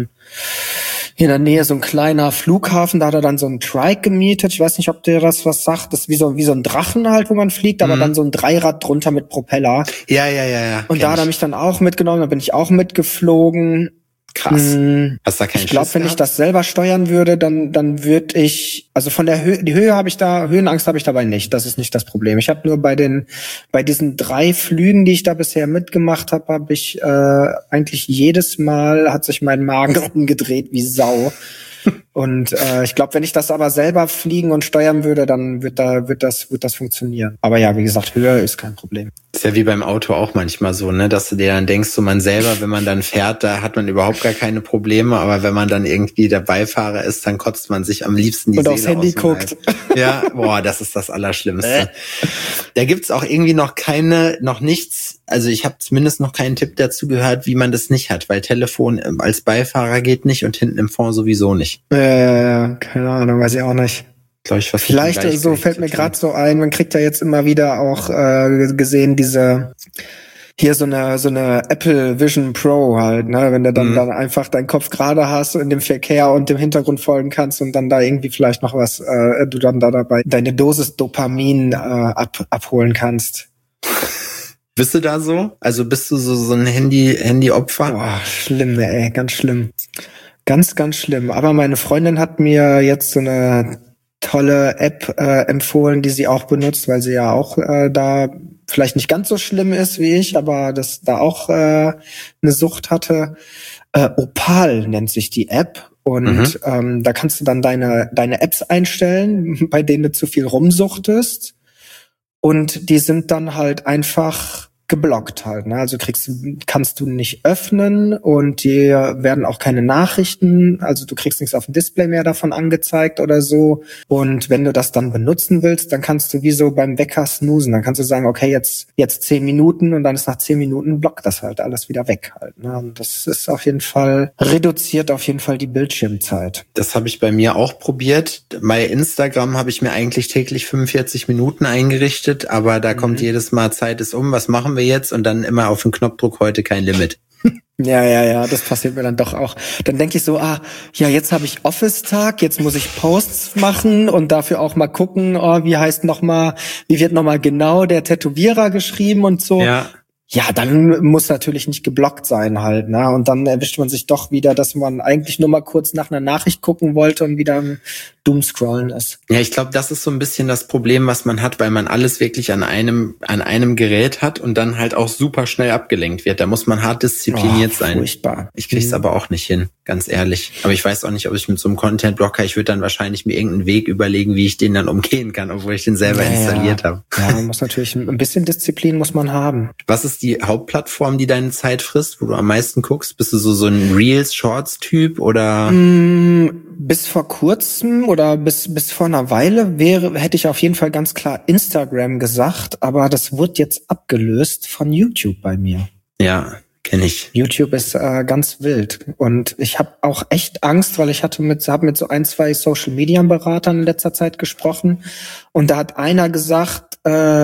der Nähe so ein kleiner Flughafen, da hat er dann so einen Trike gemietet. Ich weiß nicht, ob dir das was sagt. Das ist wie so ein Drachen halt, wo man fliegt, aber dann so ein Dreirad drunter mit Propeller. Ja. Und da hat er mich dann auch mitgenommen, da bin ich auch mitgeflogen. Krass. Hast da keinen Ich glaube, wenn ich das selber steuern würde, dann würde ich, also von der Höhe, Höhenangst habe ich dabei nicht. Das ist nicht das Problem. Ich habe nur bei diesen 3 Flügen, die ich da bisher mitgemacht habe, habe ich eigentlich jedes Mal hat sich mein Magen umgedreht wie Sau. Und ich glaube, wenn ich das aber selber fliegen und steuern würde, dann wird das funktionieren. Aber ja, wie gesagt, Höhe ist kein Problem. Ist ja wie beim Auto auch manchmal so, ne, dass du dir dann denkst, so man selber, wenn man dann fährt, da hat man überhaupt gar keine Probleme, aber wenn man dann irgendwie der Beifahrer ist, dann kotzt man sich am liebsten die und Seele aufs Handy guckt. Ja, boah, das ist das Allerschlimmste. Da gibt's auch irgendwie noch nichts, also ich habe zumindest noch keinen Tipp dazu gehört, wie man das nicht hat, weil Telefon als Beifahrer geht nicht und hinten im Fond sowieso nicht. Keine Ahnung, weiß ich auch nicht. Vielleicht so fällt mir gerade so ein, man kriegt ja jetzt immer wieder auch gesehen diese hier so eine Apple Vision Pro halt, ne, wenn du dann einfach deinen Kopf gerade hast und in dem Verkehr und dem Hintergrund folgen kannst und dann da irgendwie vielleicht noch was du dann da dabei deine Dosis Dopamin abholen kannst. Bist du da so? Also bist du so ein Handy-Opfer? Boah, schlimm, ey, ganz schlimm. Ganz, ganz schlimm. Aber meine Freundin hat mir jetzt so eine tolle App empfohlen, die sie auch benutzt, weil sie ja auch da vielleicht nicht ganz so schlimm ist wie ich, aber das da auch eine Sucht hatte. Opal nennt sich die App und da kannst du dann deine Apps einstellen, bei denen du zu viel rumsuchtest und die sind dann halt einfach geblockt halt, ne? Also kannst du nicht öffnen und dir werden auch keine Nachrichten, also du kriegst nichts auf dem Display mehr davon angezeigt oder so. Und wenn du das dann benutzen willst, dann kannst du wie so beim Wecker snoosen, dann kannst du sagen, okay, jetzt 10 Minuten und dann ist nach 10 Minuten blockt das halt alles wieder weg halt, ne? Und das ist reduziert auf jeden Fall die Bildschirmzeit. Das habe ich bei mir auch probiert. Bei Instagram habe ich mir eigentlich täglich 45 Minuten eingerichtet, aber da kommt jedes Mal Zeit ist um, was machen wir jetzt? Und dann immer auf den Knopfdruck heute kein Limit. Ja, das passiert mir dann doch auch. Dann denke ich so, jetzt habe ich Office-Tag, jetzt muss ich Posts machen und dafür auch mal gucken, wie wird nochmal genau der Tätowierer geschrieben und so. Ja, dann muss natürlich nicht geblockt sein halt, ne? Und dann erwischt man sich doch wieder, dass man eigentlich nur mal kurz nach einer Nachricht gucken wollte und wieder am Doomscrollen ist. Ja, ich glaube, das ist so ein bisschen das Problem, was man hat, weil man alles wirklich an einem Gerät hat und dann halt auch super schnell abgelenkt wird. Da muss man hart diszipliniert sein. Furchtbar. Ich krieg's aber auch nicht hin, ganz ehrlich. Aber ich weiß auch nicht, ob ich mit so einem Content-Blocker, ich würde dann wahrscheinlich mir irgendeinen Weg überlegen, wie ich den dann umgehen kann, obwohl ich den selber installiert habe. Ja, man muss natürlich ein bisschen Disziplin muss man haben. Was ist die Hauptplattform, die deine Zeit frisst, wo du am meisten guckst? Bist du so ein Reels-Shorts-Typ oder? Bis vor kurzem oder bis vor einer Weile hätte ich auf jeden Fall ganz klar Instagram gesagt, aber das wurde jetzt abgelöst von YouTube bei mir. Ja, kenne ich. YouTube ist ganz wild und ich habe auch echt Angst, weil ich habe mit so 1-2 Social-Media-Beratern in letzter Zeit gesprochen und da hat einer gesagt,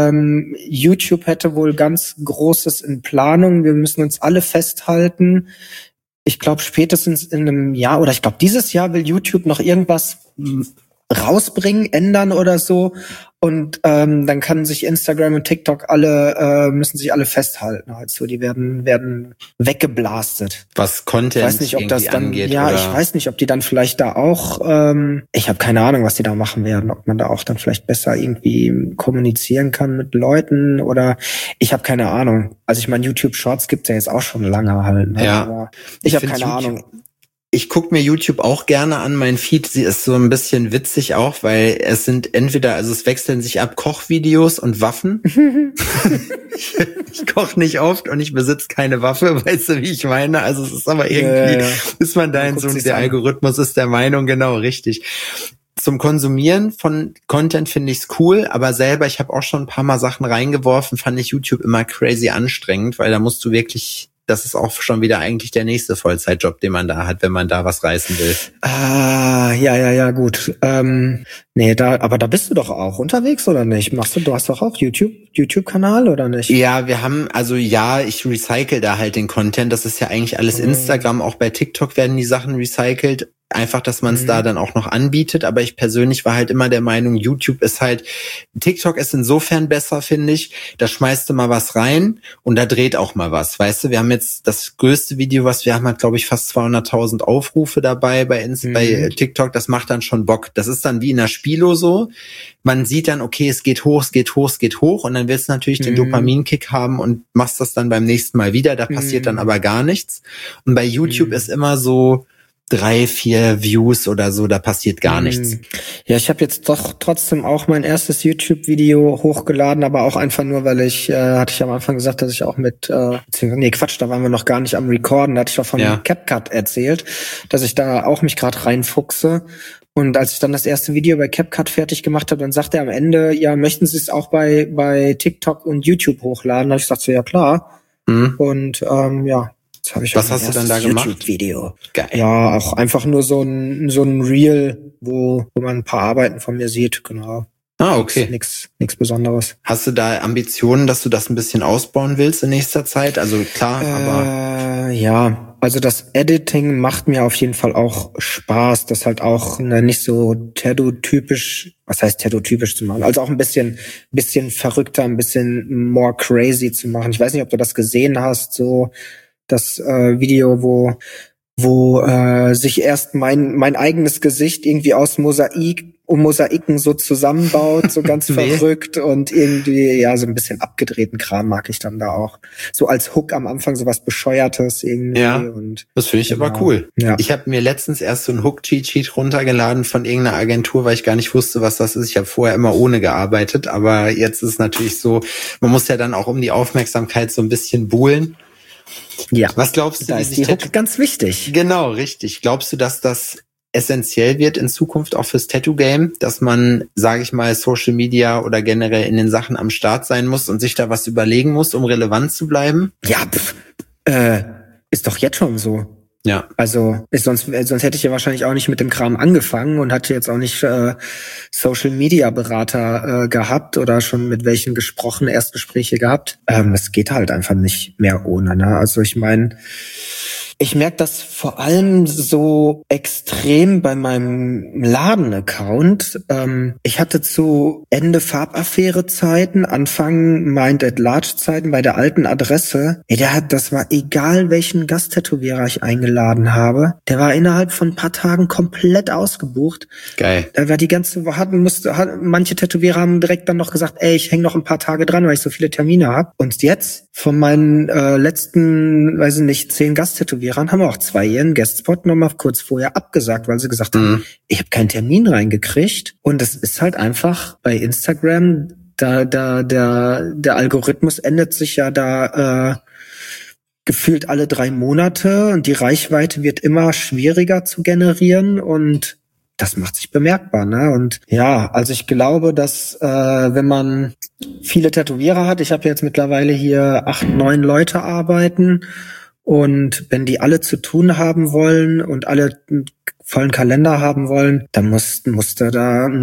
YouTube hätte wohl ganz Großes in Planung, wir müssen uns alle festhalten. Ich glaube, spätestens in einem Jahr oder ich glaube, dieses Jahr will YouTube noch irgendwas rausbringen, ändern oder so. Und dann kann sich Instagram und TikTok müssen sich alle festhalten. Also die werden weggeblastet. Was Content ich weiß nicht, ob das dann angeht. Ja, oder? Ich weiß nicht, ob die dann vielleicht da auch ich habe keine Ahnung, was die da machen werden, ob man da auch dann vielleicht besser irgendwie kommunizieren kann mit Leuten oder ich habe keine Ahnung. Also ich meine, YouTube Shorts gibt's ja jetzt auch schon lange halt. Ne? Ja. Aber ich habe keine Ahnung. Ich gucke mir YouTube auch gerne an. Mein Feed, sie ist so ein bisschen witzig auch, weil es sind entweder, also es wechseln sich ab Kochvideos und Waffen. Ich koche nicht oft und ich besitze keine Waffe, weißt du, wie ich meine? Also es ist aber irgendwie, ist man da in so, der Algorithmus ist der Meinung, genau, richtig. Zum Konsumieren von Content finde ich's cool, aber selber, ich habe auch schon ein paar Mal Sachen reingeworfen, fand ich YouTube immer crazy anstrengend, weil da musst du wirklich, das ist auch schon wieder eigentlich der nächste Vollzeitjob, den man da hat, wenn man da was reißen will. Ja, gut. Aber da bist du doch auch unterwegs, oder nicht? Du hast doch auch YouTube-Kanal, oder nicht? Ja, ich recycle da halt den Content. Das ist ja eigentlich alles Instagram. Auch bei TikTok werden die Sachen recycelt. Einfach, dass man es da dann auch noch anbietet. Aber ich persönlich war halt immer der Meinung, YouTube ist halt, TikTok ist insofern besser, finde ich. Da schmeißt du mal was rein und da dreht auch mal was. Weißt du, wir haben jetzt das größte Video, was wir haben, hat, glaube ich, fast 200.000 Aufrufe dabei bei TikTok. Das macht dann schon Bock. Das ist dann wie in der Spilo so. Man sieht dann, okay, es geht hoch und dann willst du natürlich den Dopaminkick haben und machst das dann beim nächsten Mal wieder. Da passiert dann aber gar nichts. Und bei YouTube ist immer so 3, 4 Views oder so, da passiert gar nichts. Ja, ich habe jetzt doch trotzdem auch mein erstes YouTube-Video hochgeladen, aber auch einfach nur, weil hatte ich am Anfang gesagt, dass ich auch da waren wir noch gar nicht am Recorden, da hatte ich doch von CapCut erzählt, dass ich da auch mich gerade reinfuchse. Und als ich dann das erste Video bei CapCut fertig gemacht habe, dann sagte er am Ende, ja, möchten Sie es auch bei TikTok und YouTube hochladen? Da habe ich gesagt, so, ja klar. Und was hast du dann da gemacht? YouTube-Video. Geil. Ja, auch einfach nur so ein Reel, wo man ein paar Arbeiten von mir sieht, genau. Okay. Nix Besonderes. Hast du da Ambitionen, dass du das ein bisschen ausbauen willst in nächster Zeit? Also klar, aber... Ja, also das Editing macht mir auf jeden Fall auch Spaß, das halt auch nicht so Tattoo-typisch, was heißt Tattoo-typisch zu machen, also auch ein bisschen verrückter, ein bisschen more crazy zu machen. Ich weiß nicht, ob du das gesehen hast, so das Video, wo sich erst mein eigenes Gesicht irgendwie aus Mosaiken so zusammenbaut, so ganz verrückt und irgendwie, ja, so ein bisschen abgedrehten Kram mag ich dann da auch. So als Hook am Anfang, so was Bescheuertes irgendwie. Ja, und das finde ich aber cool. Ja. Ich habe mir letztens erst so ein Hook-Cheat-Sheet runtergeladen von irgendeiner Agentur, weil ich gar nicht wusste, was das ist. Ich habe vorher immer ohne gearbeitet, aber jetzt ist es natürlich so, man muss ja dann auch um die Aufmerksamkeit so ein bisschen buhlen. Ja. Was glaubst du, da ist die Hook ganz wichtig. Genau, richtig. Glaubst du, dass das essentiell wird in Zukunft auch fürs Tattoo-Game, dass man, sage ich mal, Social Media oder generell in den Sachen am Start sein muss und sich da was überlegen muss, um relevant zu bleiben? Ja, ist doch jetzt schon so. Ja. Also sonst hätte ich ja wahrscheinlich auch nicht mit dem Kram angefangen und hatte jetzt auch nicht Social Media Berater gehabt oder schon mit welchen gesprochen, Erstgespräche gehabt. Es geht halt einfach nicht mehr ohne. Ne? Also ich meine, ich merke das vor allem so extrem bei meinem Laden-Account. Ich hatte zu Ende Farbaffäre-Zeiten, Anfang Mind-at-Large-Zeiten bei der alten Adresse, das war egal, welchen Gasttätowierer ich eingeladen habe, der war innerhalb von ein paar Tagen komplett ausgebucht. Geil. Da war die ganze Woche, manche Tätowierer haben direkt dann noch gesagt, ich hänge noch ein paar Tage dran, weil ich so viele Termine habe. Und jetzt, von meinen letzten, 10 Gasttätowierern, haben wir auch 2 ihren Guestspot nochmal kurz vorher abgesagt, weil sie gesagt haben, ich habe keinen Termin reingekriegt. Und das ist halt einfach bei Instagram, der Algorithmus ändert sich ja da gefühlt alle 3 Monate und die Reichweite wird immer schwieriger zu generieren und das macht sich bemerkbar, ne? Und ja, also ich glaube, dass wenn man viele Tätowierer hat, ich habe jetzt mittlerweile hier 8, 9 Leute arbeiten und wenn die alle zu tun haben wollen und alle einen vollen Kalender haben wollen, dann musste da einen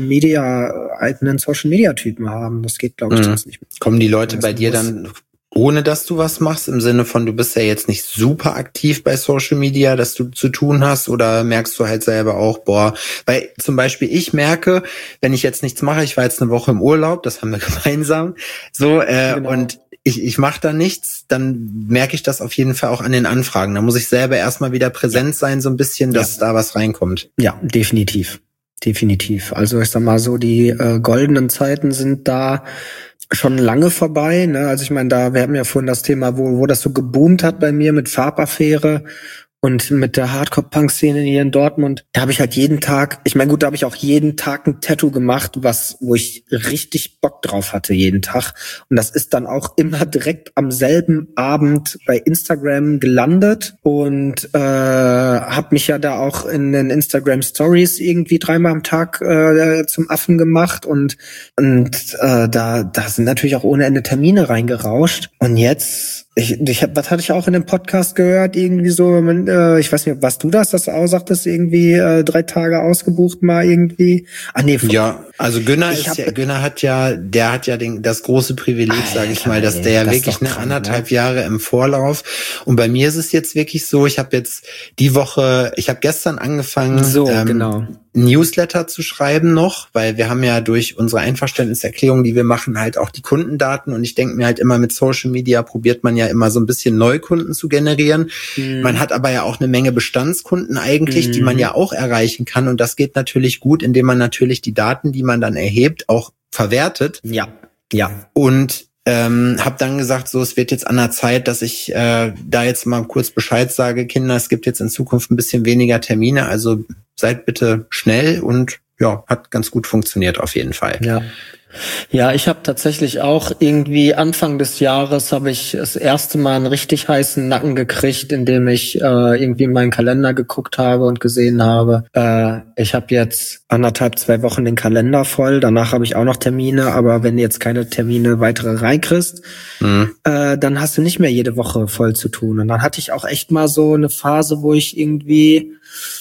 eigenen Social Media Typen haben. Das geht, glaube ich, sonst nicht mehr. Kommen die Leute bei dir dann, ohne dass du was machst, im Sinne von, du bist ja jetzt nicht super aktiv bei Social Media, dass du zu tun hast, oder merkst du halt selber auch, weil zum Beispiel ich merke, wenn ich jetzt nichts mache, ich war jetzt eine Woche im Urlaub, das haben wir gemeinsam, genau. Und ich mache da nichts, dann merke ich das auf jeden Fall auch an den Anfragen. Da muss ich selber erstmal wieder präsent sein, so ein bisschen, dass da was reinkommt. Ja, definitiv. Also ich sag mal so, die goldenen Zeiten sind da schon lange vorbei. Ne? Also ich meine, wir haben ja vorhin das Thema, wo das so geboomt hat bei mir mit Farbaffäre Und mit der Hardcore-Punk-Szene hier in Dortmund, da habe ich halt jeden Tag, ich meine gut, da habe ich auch jeden Tag ein Tattoo gemacht, wo ich richtig Bock drauf hatte, jeden Tag. Und das ist dann auch immer direkt am selben Abend bei Instagram gelandet und habe mich ja da auch in den Instagram Stories irgendwie 3-mal am Tag zum Affen gemacht und da sind natürlich auch ohne Ende Termine reingerauscht. Und jetzt was hatte ich auch in dem Podcast gehört, irgendwie so, ich weiß nicht, was du dass du auch sagtest, irgendwie 3 Tage ausgebucht mal irgendwie. Ah nee, ja, also Günner hat ja das große Privileg, sage ich mal, dass der ja wirklich eine anderthalb Jahre im Vorlauf. Und bei mir ist es jetzt wirklich so, ich habe gestern angefangen, genau. Newsletter zu schreiben noch, weil wir haben ja durch unsere Einverständniserklärung, die wir machen, halt auch die Kundendaten und ich denke mir halt immer, mit Social Media probiert man ja immer so ein bisschen Neukunden zu generieren. Man hat aber ja auch eine Menge Bestandskunden eigentlich, die man ja auch erreichen kann und das geht natürlich gut, indem man natürlich die Daten, die man dann erhebt, auch verwertet. Ja. Und habe dann gesagt, so, es wird jetzt an der Zeit, dass ich da jetzt mal kurz Bescheid sage, Kinder, es gibt jetzt in Zukunft ein bisschen weniger Termine, also seid bitte schnell und ja, hat ganz gut funktioniert auf jeden Fall. Ja, ich habe tatsächlich auch irgendwie Anfang des Jahres habe ich das erste Mal einen richtig heißen Nacken gekriegt, indem ich irgendwie in meinen Kalender geguckt habe und gesehen habe, ich habe jetzt 1,5-2 Wochen den Kalender voll, danach habe ich auch noch Termine, aber wenn du jetzt keine Termine weitere reinkriegst, dann hast du nicht mehr jede Woche voll zu tun. Und dann hatte ich auch echt mal so eine Phase, wo ich irgendwie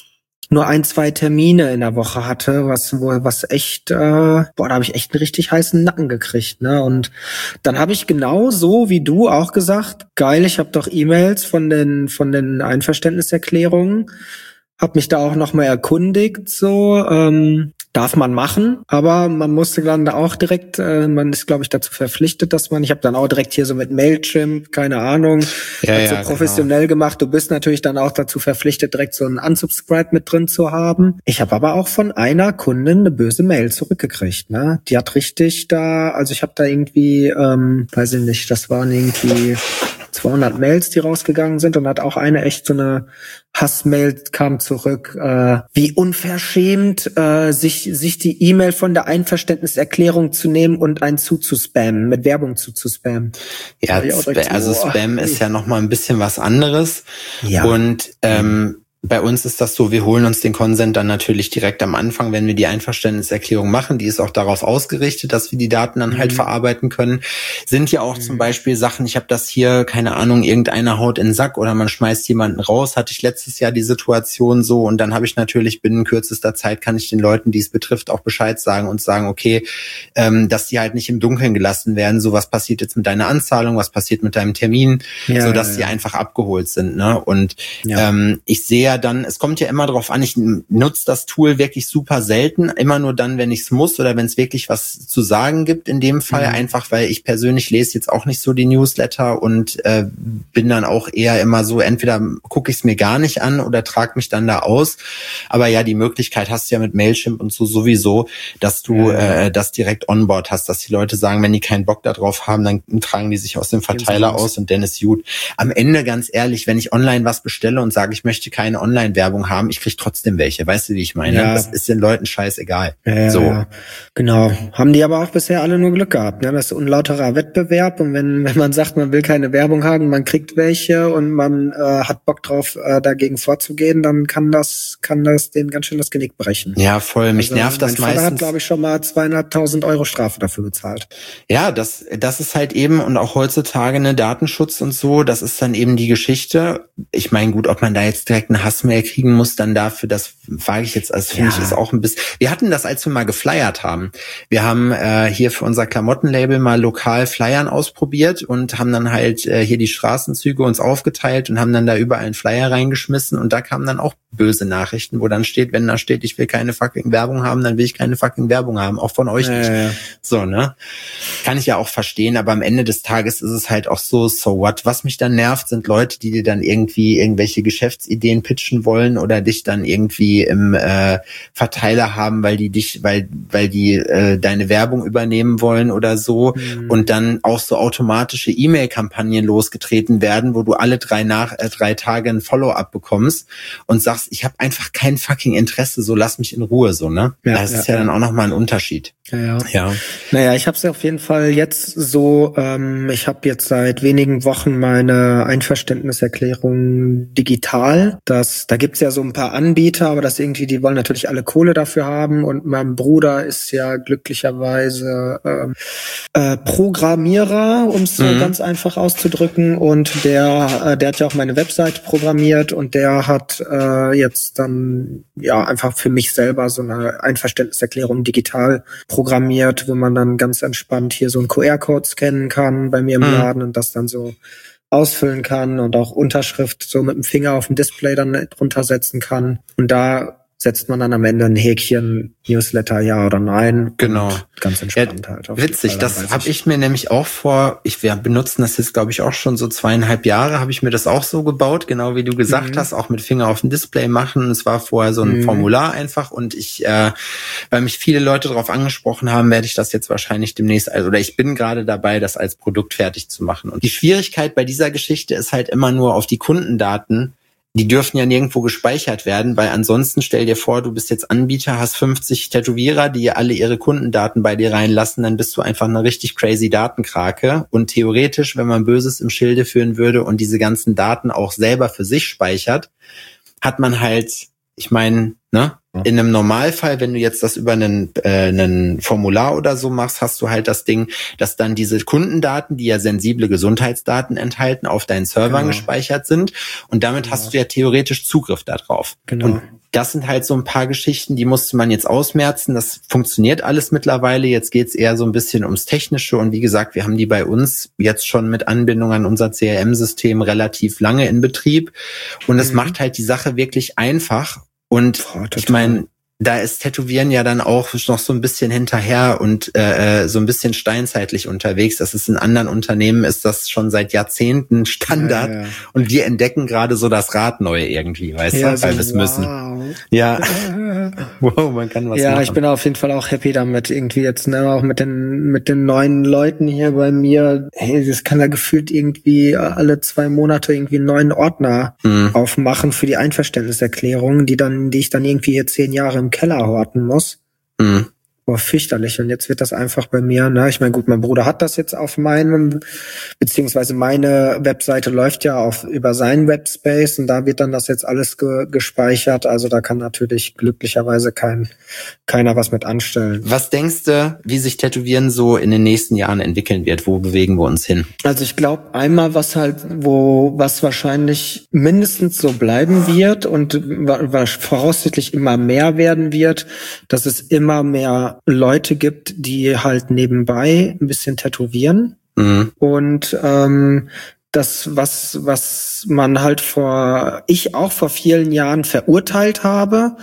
nur 1-2 Termine in der Woche hatte, was echt, da habe ich echt einen richtig heißen Nacken gekriegt, ne? Und dann habe ich genau so wie du auch gesagt, geil, ich habe doch E-Mails von den Einverständniserklärungen, habe mich da auch nochmal erkundigt, so, darf man machen, aber man musste dann da auch direkt, man ist, glaube ich, dazu verpflichtet, ich habe dann auch direkt hier so mit Mailchimp, keine Ahnung, so professionell gemacht. Du bist natürlich dann auch dazu verpflichtet, direkt so ein Unsubscribe mit drin zu haben. Ich habe aber auch von einer Kundin eine böse Mail zurückgekriegt, ne? Die hat richtig also ich habe da irgendwie, weiß ich nicht, das waren irgendwie 200 Mails, die rausgegangen sind und hat auch eine echt so eine Hassmail kam zurück, wie unverschämt, sich die E-Mail von der Einverständniserklärung zu nehmen und einen zuzuspammen, mit Werbung zuzuspammen. Ja, also Spam ist ja nochmal ein bisschen was anderes. Ja. Und bei uns ist das so, wir holen uns den Consent dann natürlich direkt am Anfang, wenn wir die Einverständniserklärung machen. Die ist auch darauf ausgerichtet, dass wir die Daten dann halt verarbeiten können. Sind ja auch zum Beispiel Sachen, ich habe das hier, keine Ahnung, irgendeiner haut in den Sack oder man schmeißt jemanden raus. Hatte ich letztes Jahr die Situation so und dann habe ich natürlich binnen kürzester Zeit, kann ich den Leuten, die es betrifft, auch Bescheid sagen und sagen, okay, dass die halt nicht im Dunkeln gelassen werden. So, was passiert jetzt mit deiner Anzahlung, was passiert mit deinem Termin, so dass die einfach abgeholt sind, ne? Und ich sehe ja dann, es kommt ja immer drauf an, ich nutze das Tool wirklich super selten, immer nur dann, wenn ich es muss oder wenn es wirklich was zu sagen gibt in dem Fall, einfach weil ich persönlich lese jetzt auch nicht so die Newsletter und bin dann auch eher immer so, entweder gucke ich es mir gar nicht an oder trage mich dann da aus, aber ja, die Möglichkeit hast du ja mit Mailchimp und so sowieso, dass du das direkt onboard hast, dass die Leute sagen, wenn die keinen Bock da drauf haben, dann tragen die sich aus dem Verteiler aus und dann ist gut. Am Ende, ganz ehrlich, wenn ich online was bestelle und sage, ich möchte keine Online-Werbung haben, ich kriege trotzdem welche. Weißt du, wie ich meine? Ja. Das ist den Leuten scheißegal. Ja. Genau. Haben die aber auch bisher alle nur Glück gehabt. Ne? Das ist ein unlauterer Wettbewerb und wenn man sagt, man will keine Werbung haben, man kriegt welche und man hat Bock drauf, dagegen vorzugehen, dann kann das denen ganz schön das Genick brechen. Ja, voll. Mich nervt das meistens. Mein Vater hat, glaube ich, schon mal 200.000 € Strafe dafür bezahlt. Ja, das ist halt eben und auch heutzutage eine Datenschutz und so, das ist dann eben die Geschichte. Ich meine, gut, ob man da jetzt direkt eine Hassmail kriegen muss dann dafür, das wage ich jetzt, also finde ich, ist auch ein bisschen, wir hatten das, als wir mal geflyert haben. Wir haben hier für unser Klamottenlabel mal lokal Flyern ausprobiert und haben dann halt hier die Straßenzüge uns aufgeteilt und haben dann da überall einen Flyer reingeschmissen und da kamen dann auch böse Nachrichten, wo dann steht, wenn da steht, ich will keine fucking Werbung haben, dann will ich keine fucking Werbung haben, auch von euch nicht. So, ne? Kann ich ja auch verstehen, aber am Ende des Tages ist es halt auch so what? Was mich dann nervt, sind Leute, die dir dann irgendwie irgendwelche Geschäftsideen pitchen pitchen wollen oder dich dann irgendwie im Verteiler haben, weil die deine Werbung übernehmen wollen oder so und dann auch so automatische E-Mail-Kampagnen losgetreten werden, wo du alle 3 Tage ein Follow-up bekommst und sagst, ich habe einfach kein fucking Interesse, so lass mich in Ruhe, so, ne? Das ist ja dann auch nochmal ein Unterschied. Ja. Naja, ich habe es auf jeden Fall jetzt so, ich habe jetzt seit wenigen Wochen meine Einverständniserklärung digital. Da gibt's ja so ein paar Anbieter, aber das irgendwie, die wollen natürlich alle Kohle dafür haben und mein Bruder ist ja glücklicherweise Programmierer, um es so ganz einfach auszudrücken, und der hat ja auch meine Website programmiert und der hat jetzt dann ja einfach für mich selber so eine Einverständniserklärung digital programmiert, wo man dann ganz entspannt hier so einen QR-Code scannen kann bei mir im Laden und das dann so ausfüllen kann und auch Unterschrift so mit dem Finger auf dem Display dann drunter setzen kann. Und da setzt man dann am Ende ein Häkchen, Newsletter, ja oder nein. Genau. Ganz entspannt halt. Witzig, das habe ich mir nämlich auch wir benutzen das jetzt, glaube ich, auch schon so 2,5 Jahre, habe ich mir das auch so gebaut, genau wie du gesagt hast, auch mit Finger auf dem Display machen. Es war vorher so ein Formular einfach und weil mich viele Leute darauf angesprochen haben, werde ich das jetzt wahrscheinlich demnächst, oder ich bin gerade dabei, das als Produkt fertig zu machen. Und die Schwierigkeit bei dieser Geschichte ist halt immer nur auf die Kundendaten. Die dürfen ja nirgendwo gespeichert werden, weil ansonsten stell dir vor, du bist jetzt Anbieter, hast 50 Tätowierer, die alle ihre Kundendaten bei dir reinlassen, dann bist du einfach eine richtig crazy Datenkrake. Und theoretisch, wenn man Böses im Schilde führen würde und diese ganzen Daten auch selber für sich speichert, hat man halt, ich meine, ne? In einem Normalfall, wenn du jetzt das über einen Formular oder so machst, hast du halt das Ding, dass dann diese Kundendaten, die ja sensible Gesundheitsdaten enthalten, auf deinen Servern gespeichert sind und damit hast du ja theoretisch Zugriff darauf. Genau. Und das sind halt so ein paar Geschichten, die musste man jetzt ausmerzen. Das funktioniert alles mittlerweile. Jetzt geht's eher so ein bisschen ums Technische und wie gesagt, wir haben die bei uns jetzt schon mit Anbindung an unser CRM-System relativ lange in Betrieb und es macht halt die Sache wirklich einfach. Und ich meine, da ist Tätowieren ja dann auch noch so ein bisschen hinterher und so ein bisschen steinzeitlich unterwegs. Das ist in anderen Unternehmen ist das schon seit Jahrzehnten Standard. Ja. Und wir entdecken gerade so das Rad neu irgendwie, weißt du, weil wir es müssen. Ja. Wow, man kann was machen. Ja, ich bin auf jeden Fall auch happy damit. Irgendwie jetzt, ne, auch mit den neuen Leuten hier bei mir. Hey, das kann da gefühlt irgendwie alle 2 Monate irgendwie einen neuen Ordner aufmachen für die Einverständniserklärung, die ich dann irgendwie hier 10 Jahre im Keller horten muss. Boah, fürchterlich. Und jetzt wird das einfach bei mir, ne? Ich meine, gut, mein Bruder hat das jetzt auf beziehungsweise meine Webseite läuft ja über seinen Webspace und da wird dann das jetzt alles gespeichert. Also da kann natürlich glücklicherweise keiner was mit anstellen. Was denkst du, wie sich Tätowieren so in den nächsten Jahren entwickeln wird? Wo bewegen wir uns hin? Also ich glaube einmal, was wahrscheinlich mindestens so bleiben wird und was voraussichtlich immer mehr werden wird, dass es immer mehr Leute gibt, die halt nebenbei ein bisschen tätowieren. Und das, was man halt ich auch vor vielen Jahren verurteilt habe,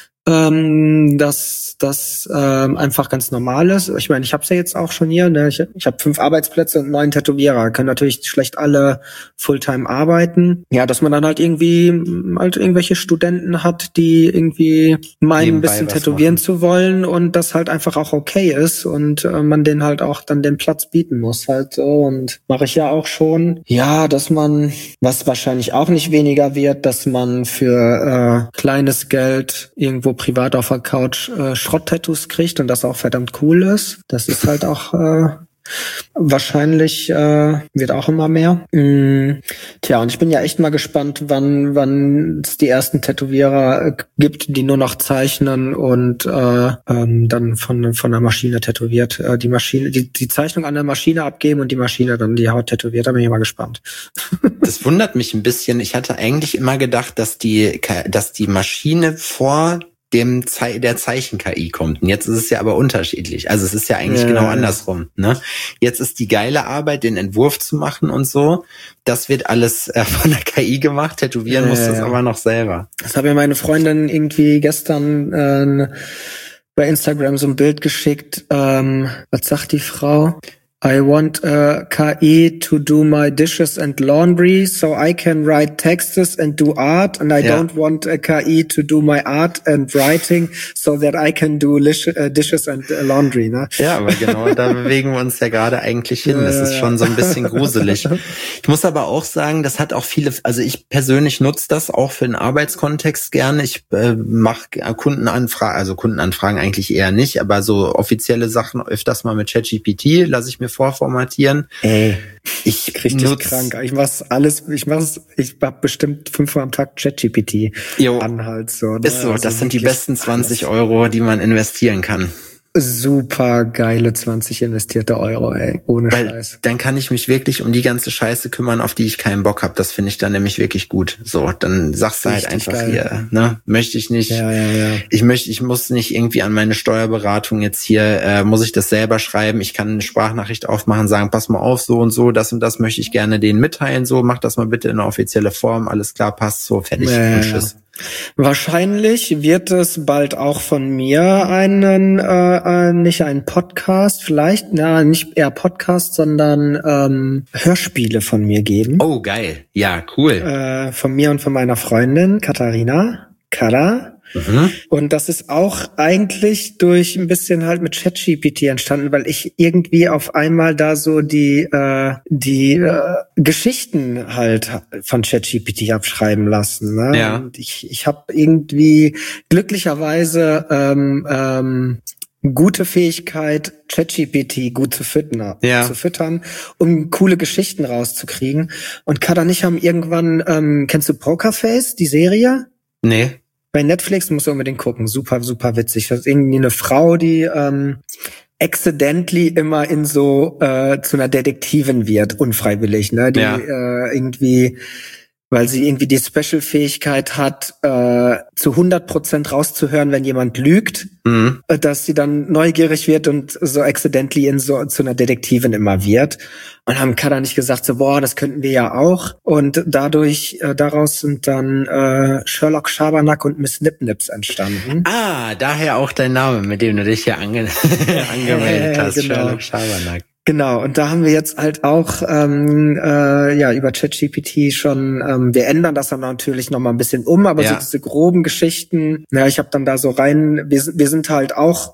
dass das einfach ganz normal ist. Ich meine, ich habe es ja jetzt auch schon hier. Ne? Ich habe 5 Arbeitsplätze und 9 Tätowierer. Können natürlich schlecht alle Fulltime arbeiten. Ja, dass man dann halt irgendwie halt irgendwelche Studenten hat, die irgendwie meinen, ein bisschen tätowieren zu wollen und das halt einfach auch okay ist und man denen halt auch dann den Platz bieten muss halt so. Und mache ich ja auch schon. Ja, dass man, was wahrscheinlich auch nicht weniger wird, dass man für kleines Geld irgendwo privat auf der Couch Schrott-Tattoos kriegt und das auch verdammt cool ist. Das ist halt auch wahrscheinlich wird auch immer mehr. Tja, und ich bin ja echt mal gespannt, wann es die ersten Tätowierer gibt, die nur noch zeichnen und dann von der Maschine tätowiert. Die Zeichnung an der Maschine abgeben und die Maschine dann die Haut tätowiert. Da bin ich mal gespannt. Das wundert mich ein bisschen. Ich hatte eigentlich immer gedacht, dass die Maschine vor der Zeichen-KI kommt. Und jetzt ist es ja aber unterschiedlich. Also es ist ja eigentlich genau andersrum. Ne? Jetzt ist die geile Arbeit, den Entwurf zu machen und so. Das wird alles von der KI gemacht. Tätowieren muss das aber noch selber. Das hat mir meine Freundin irgendwie gestern bei Instagram so ein Bild geschickt. Was sagt die Frau? I want a KI to do my dishes and laundry so I can write texts and do art, and I don't want a KI to do my art and writing so that I can do dishes and laundry, ne? Ja, aber genau, da bewegen wir uns ja gerade eigentlich hin. Das ist schon so ein bisschen gruselig. Ich muss aber auch sagen, das hat auch viele, also ich persönlich nutze das auch für den Arbeitskontext gerne. Ich mache Kundenanfragen eigentlich eher nicht, aber so offizielle Sachen öfters mal mit ChatGPT lasse ich mir vorformatieren. Ich krieg dich krank. Ich hab bestimmt 5-mal am Tag ChatGPT an halt so. Ne? Ist so, also das sind die besten 20 Euro, die man investieren kann. Super geile 20 investierte Euro, ey, ohne Scheiß. Dann kann ich mich wirklich um die ganze Scheiße kümmern, auf die ich keinen Bock habe. Das finde ich dann nämlich wirklich gut. So, dann sagst du halt einfach geil. Hier, ne, möchte ich nicht. Ja. Ich muss nicht irgendwie an meine Steuerberatung jetzt hier, muss ich das selber schreiben. Ich kann eine Sprachnachricht aufmachen, sagen, pass mal auf, so und so, das und das möchte ich gerne denen mitteilen, so, mach das mal bitte in eine offizielle Form, alles klar, passt, so, fertig, und tschüss. Wahrscheinlich wird es bald auch von mir nicht einen Podcast, vielleicht, nicht eher Podcast, sondern Hörspiele von mir geben. Oh, geil. Ja, cool. Von mir und von meiner Freundin Katharina, Kada. Und das ist auch eigentlich durch ein bisschen halt mit ChatGPT entstanden, weil ich irgendwie auf einmal da so die Geschichten halt von ChatGPT hab schreiben lassen. Ne? Ja. Und ich habe irgendwie glücklicherweise gute Fähigkeit, ChatGPT gut zu füttern, um coole Geschichten rauszukriegen. Und Kada und ich haben irgendwann, kennst du Pokerface, die Serie? Nee. Bei Netflix musst du unbedingt gucken. Super, super witzig. Das ist irgendwie eine Frau, die accidentally immer zu einer Detektivin wird, unfreiwillig, ne? Die irgendwie, weil sie irgendwie die Special-Fähigkeit hat, zu 100% rauszuhören, wenn jemand lügt, dass sie dann neugierig wird und so accidentally zu einer Detektivin immer wird. Und haben Kada nicht gesagt, so, boah, das könnten wir ja auch. Und daraus sind dann Sherlock Schabernack und Miss Nip-Nips entstanden. Ah, daher auch dein Name, mit dem du dich hier angemeldet hast, genau. Sherlock Schabernack. Genau, und da haben wir jetzt halt auch über ChatGPT schon, wir ändern das dann natürlich noch mal ein bisschen um, aber so diese groben Geschichten, ich habe dann da so wir sind halt auch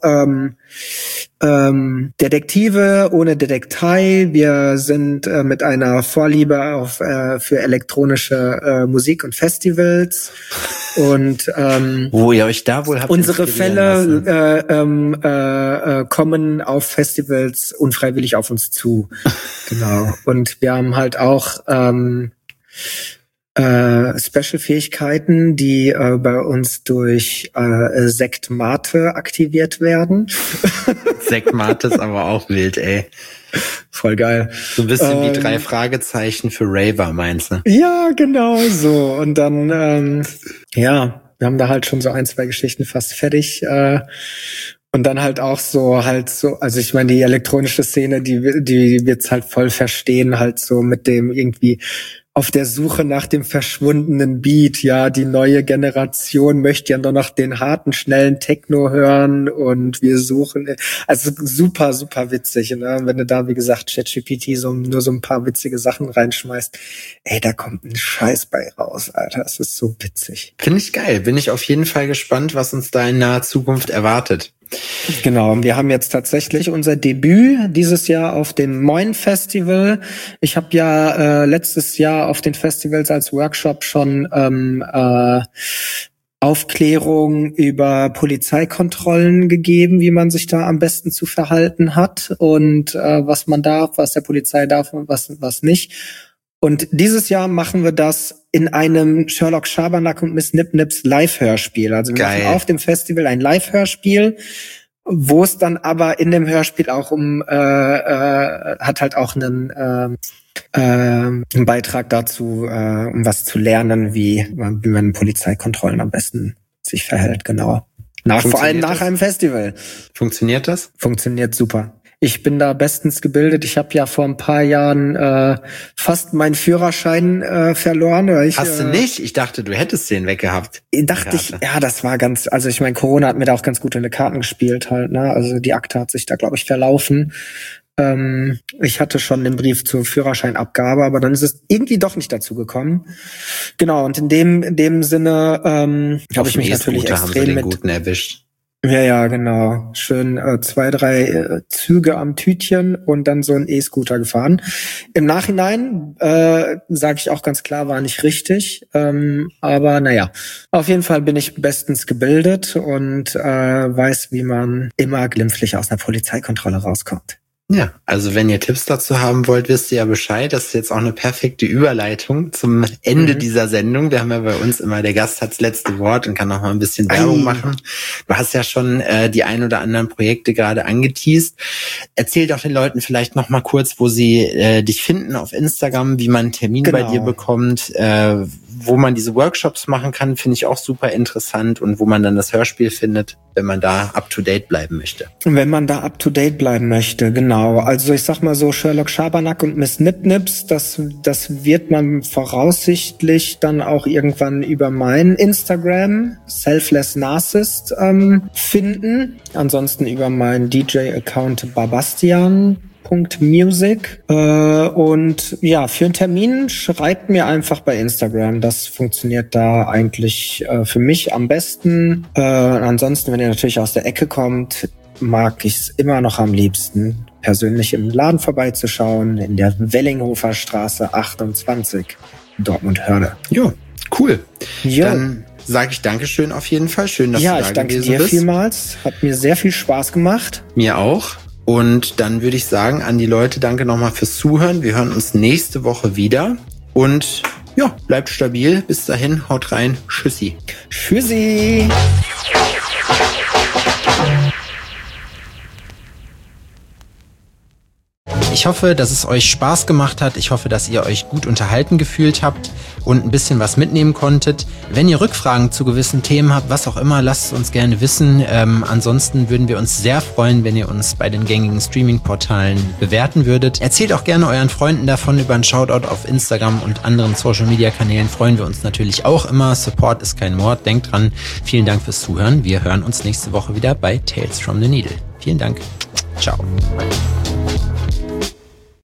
Detektive ohne Detektei. Wir sind mit einer Vorliebe für elektronische Musik und Festivals. Und wo ihr euch da wohl habt unsere Fälle kommen auf Festivals unfreiwillig auf uns zu. Genau. Und wir haben halt auch Special-Fähigkeiten, die bei uns durch Sekt Mate aktiviert werden. Sekt Mate ist aber auch wild, ey. Voll geil. So ein bisschen wie 3 Fragezeichen für Raver, meinst du? Ja, genau so. Und dann, wir haben da halt schon so 1, 2 Geschichten fast fertig. Und dann halt auch so, also ich meine, die elektronische Szene, die wird's halt voll verstehen, halt so mit dem irgendwie auf der Suche nach dem verschwundenen Beat, die neue Generation möchte ja nur noch den harten, schnellen Techno hören und wir suchen, also super, super witzig, ne? Wenn du da, wie gesagt, ChatGPT nur so ein paar witzige Sachen reinschmeißt, da kommt ein Scheiß bei raus, Alter, es ist so witzig. Finde ich geil, bin ich auf jeden Fall gespannt, was uns da in naher Zukunft erwartet. Genau, wir haben jetzt tatsächlich unser Debüt dieses Jahr auf dem Moin Festival. Ich habe ja letztes Jahr auf den Festivals als Workshop schon Aufklärung über Polizeikontrollen gegeben, wie man sich da am besten zu verhalten hat und was man darf, was der Polizei darf und was nicht. Und dieses Jahr machen wir das in einem Sherlock Schabernack und Miss Nip-Nips Live-Hörspiel. Also wir machen auf dem Festival ein Live-Hörspiel, wo es dann aber in dem Hörspiel auch hat halt auch einen Beitrag dazu, um was zu lernen, wie man Polizeikontrollen am besten sich verhält, genau. Vor allem nach einem Festival. Funktioniert das? Funktioniert super. Ich bin da bestens gebildet. Ich habe ja vor ein paar Jahren fast meinen Führerschein verloren. Hast du nicht? Ich dachte, du hättest den weggehabt. Das war also ich meine, Corona hat mir da auch ganz gut in die Karten gespielt halt, ne? Also die Akte hat sich da, glaube ich, verlaufen. Ich hatte schon den Brief zur Führerscheinabgabe, aber dann ist es irgendwie doch nicht dazu gekommen. Genau, und in dem Sinne habe ich mich natürlich extrem haben sie den guten erwischt. Ja, genau. Schön 2, 3 Züge am Tütchen und dann so ein E-Scooter gefahren. Im Nachhinein sage ich auch ganz klar, war nicht richtig. Aber naja, auf jeden Fall bin ich bestens gebildet und weiß, wie man immer glimpflich aus einer Polizeikontrolle rauskommt. Ja, also wenn ihr Tipps dazu haben wollt, wisst ihr ja Bescheid. Das ist jetzt auch eine perfekte Überleitung zum Ende dieser Sendung. Wir haben ja bei uns immer, der Gast hat das letzte Wort und kann noch mal ein bisschen Werbung machen. Du hast ja schon die ein oder anderen Projekte gerade angeteast. Erzähl doch den Leuten vielleicht noch mal kurz, wo sie dich finden auf Instagram, wie man einen Termin bei dir bekommt, wo man diese Workshops machen kann, finde ich auch super interessant und wo man dann das Hörspiel findet, wenn man da up-to-date bleiben möchte. Wenn man da up-to-date bleiben möchte, genau. Also ich sag mal so, Sherlock Schabernack und Miss Nip-Nips, das wird man voraussichtlich dann auch irgendwann über mein Instagram, Selfless Narcissist, finden. Ansonsten über meinen DJ-Account Babastian.music. Und ja, für einen Termin schreibt mir einfach bei Instagram. Das funktioniert da eigentlich für mich am besten. Ansonsten, wenn ihr natürlich aus der Ecke kommt, mag ich es immer noch am liebsten, persönlich im Laden vorbeizuschauen, in der Wellinghofer Straße 28, Dortmund-Hörde. Jo, cool. Jo. Dann sage ich Dankeschön auf jeden Fall. Schön, dass du da gewesen bist. Ja, ich danke dir vielmals. Hat mir sehr viel Spaß gemacht. Mir auch. Und dann würde ich sagen, an die Leute, danke nochmal fürs Zuhören. Wir hören uns nächste Woche wieder. Und ja, bleibt stabil. Bis dahin, haut rein. Tschüssi. Tschüssi. Ich hoffe, dass es euch Spaß gemacht hat. Ich hoffe, dass ihr euch gut unterhalten gefühlt habt und ein bisschen was mitnehmen konntet. Wenn ihr Rückfragen zu gewissen Themen habt, was auch immer, lasst es uns gerne wissen. Ansonsten würden wir uns sehr freuen, wenn ihr uns bei den gängigen Streaming-Portalen bewerten würdet. Erzählt auch gerne euren Freunden davon. Über einen Shoutout auf Instagram und anderen Social-Media-Kanälen freuen wir uns natürlich auch immer. Support ist kein Mord. Denkt dran. Vielen Dank fürs Zuhören. Wir hören uns nächste Woche wieder bei Tales from the Needle. Vielen Dank. Ciao.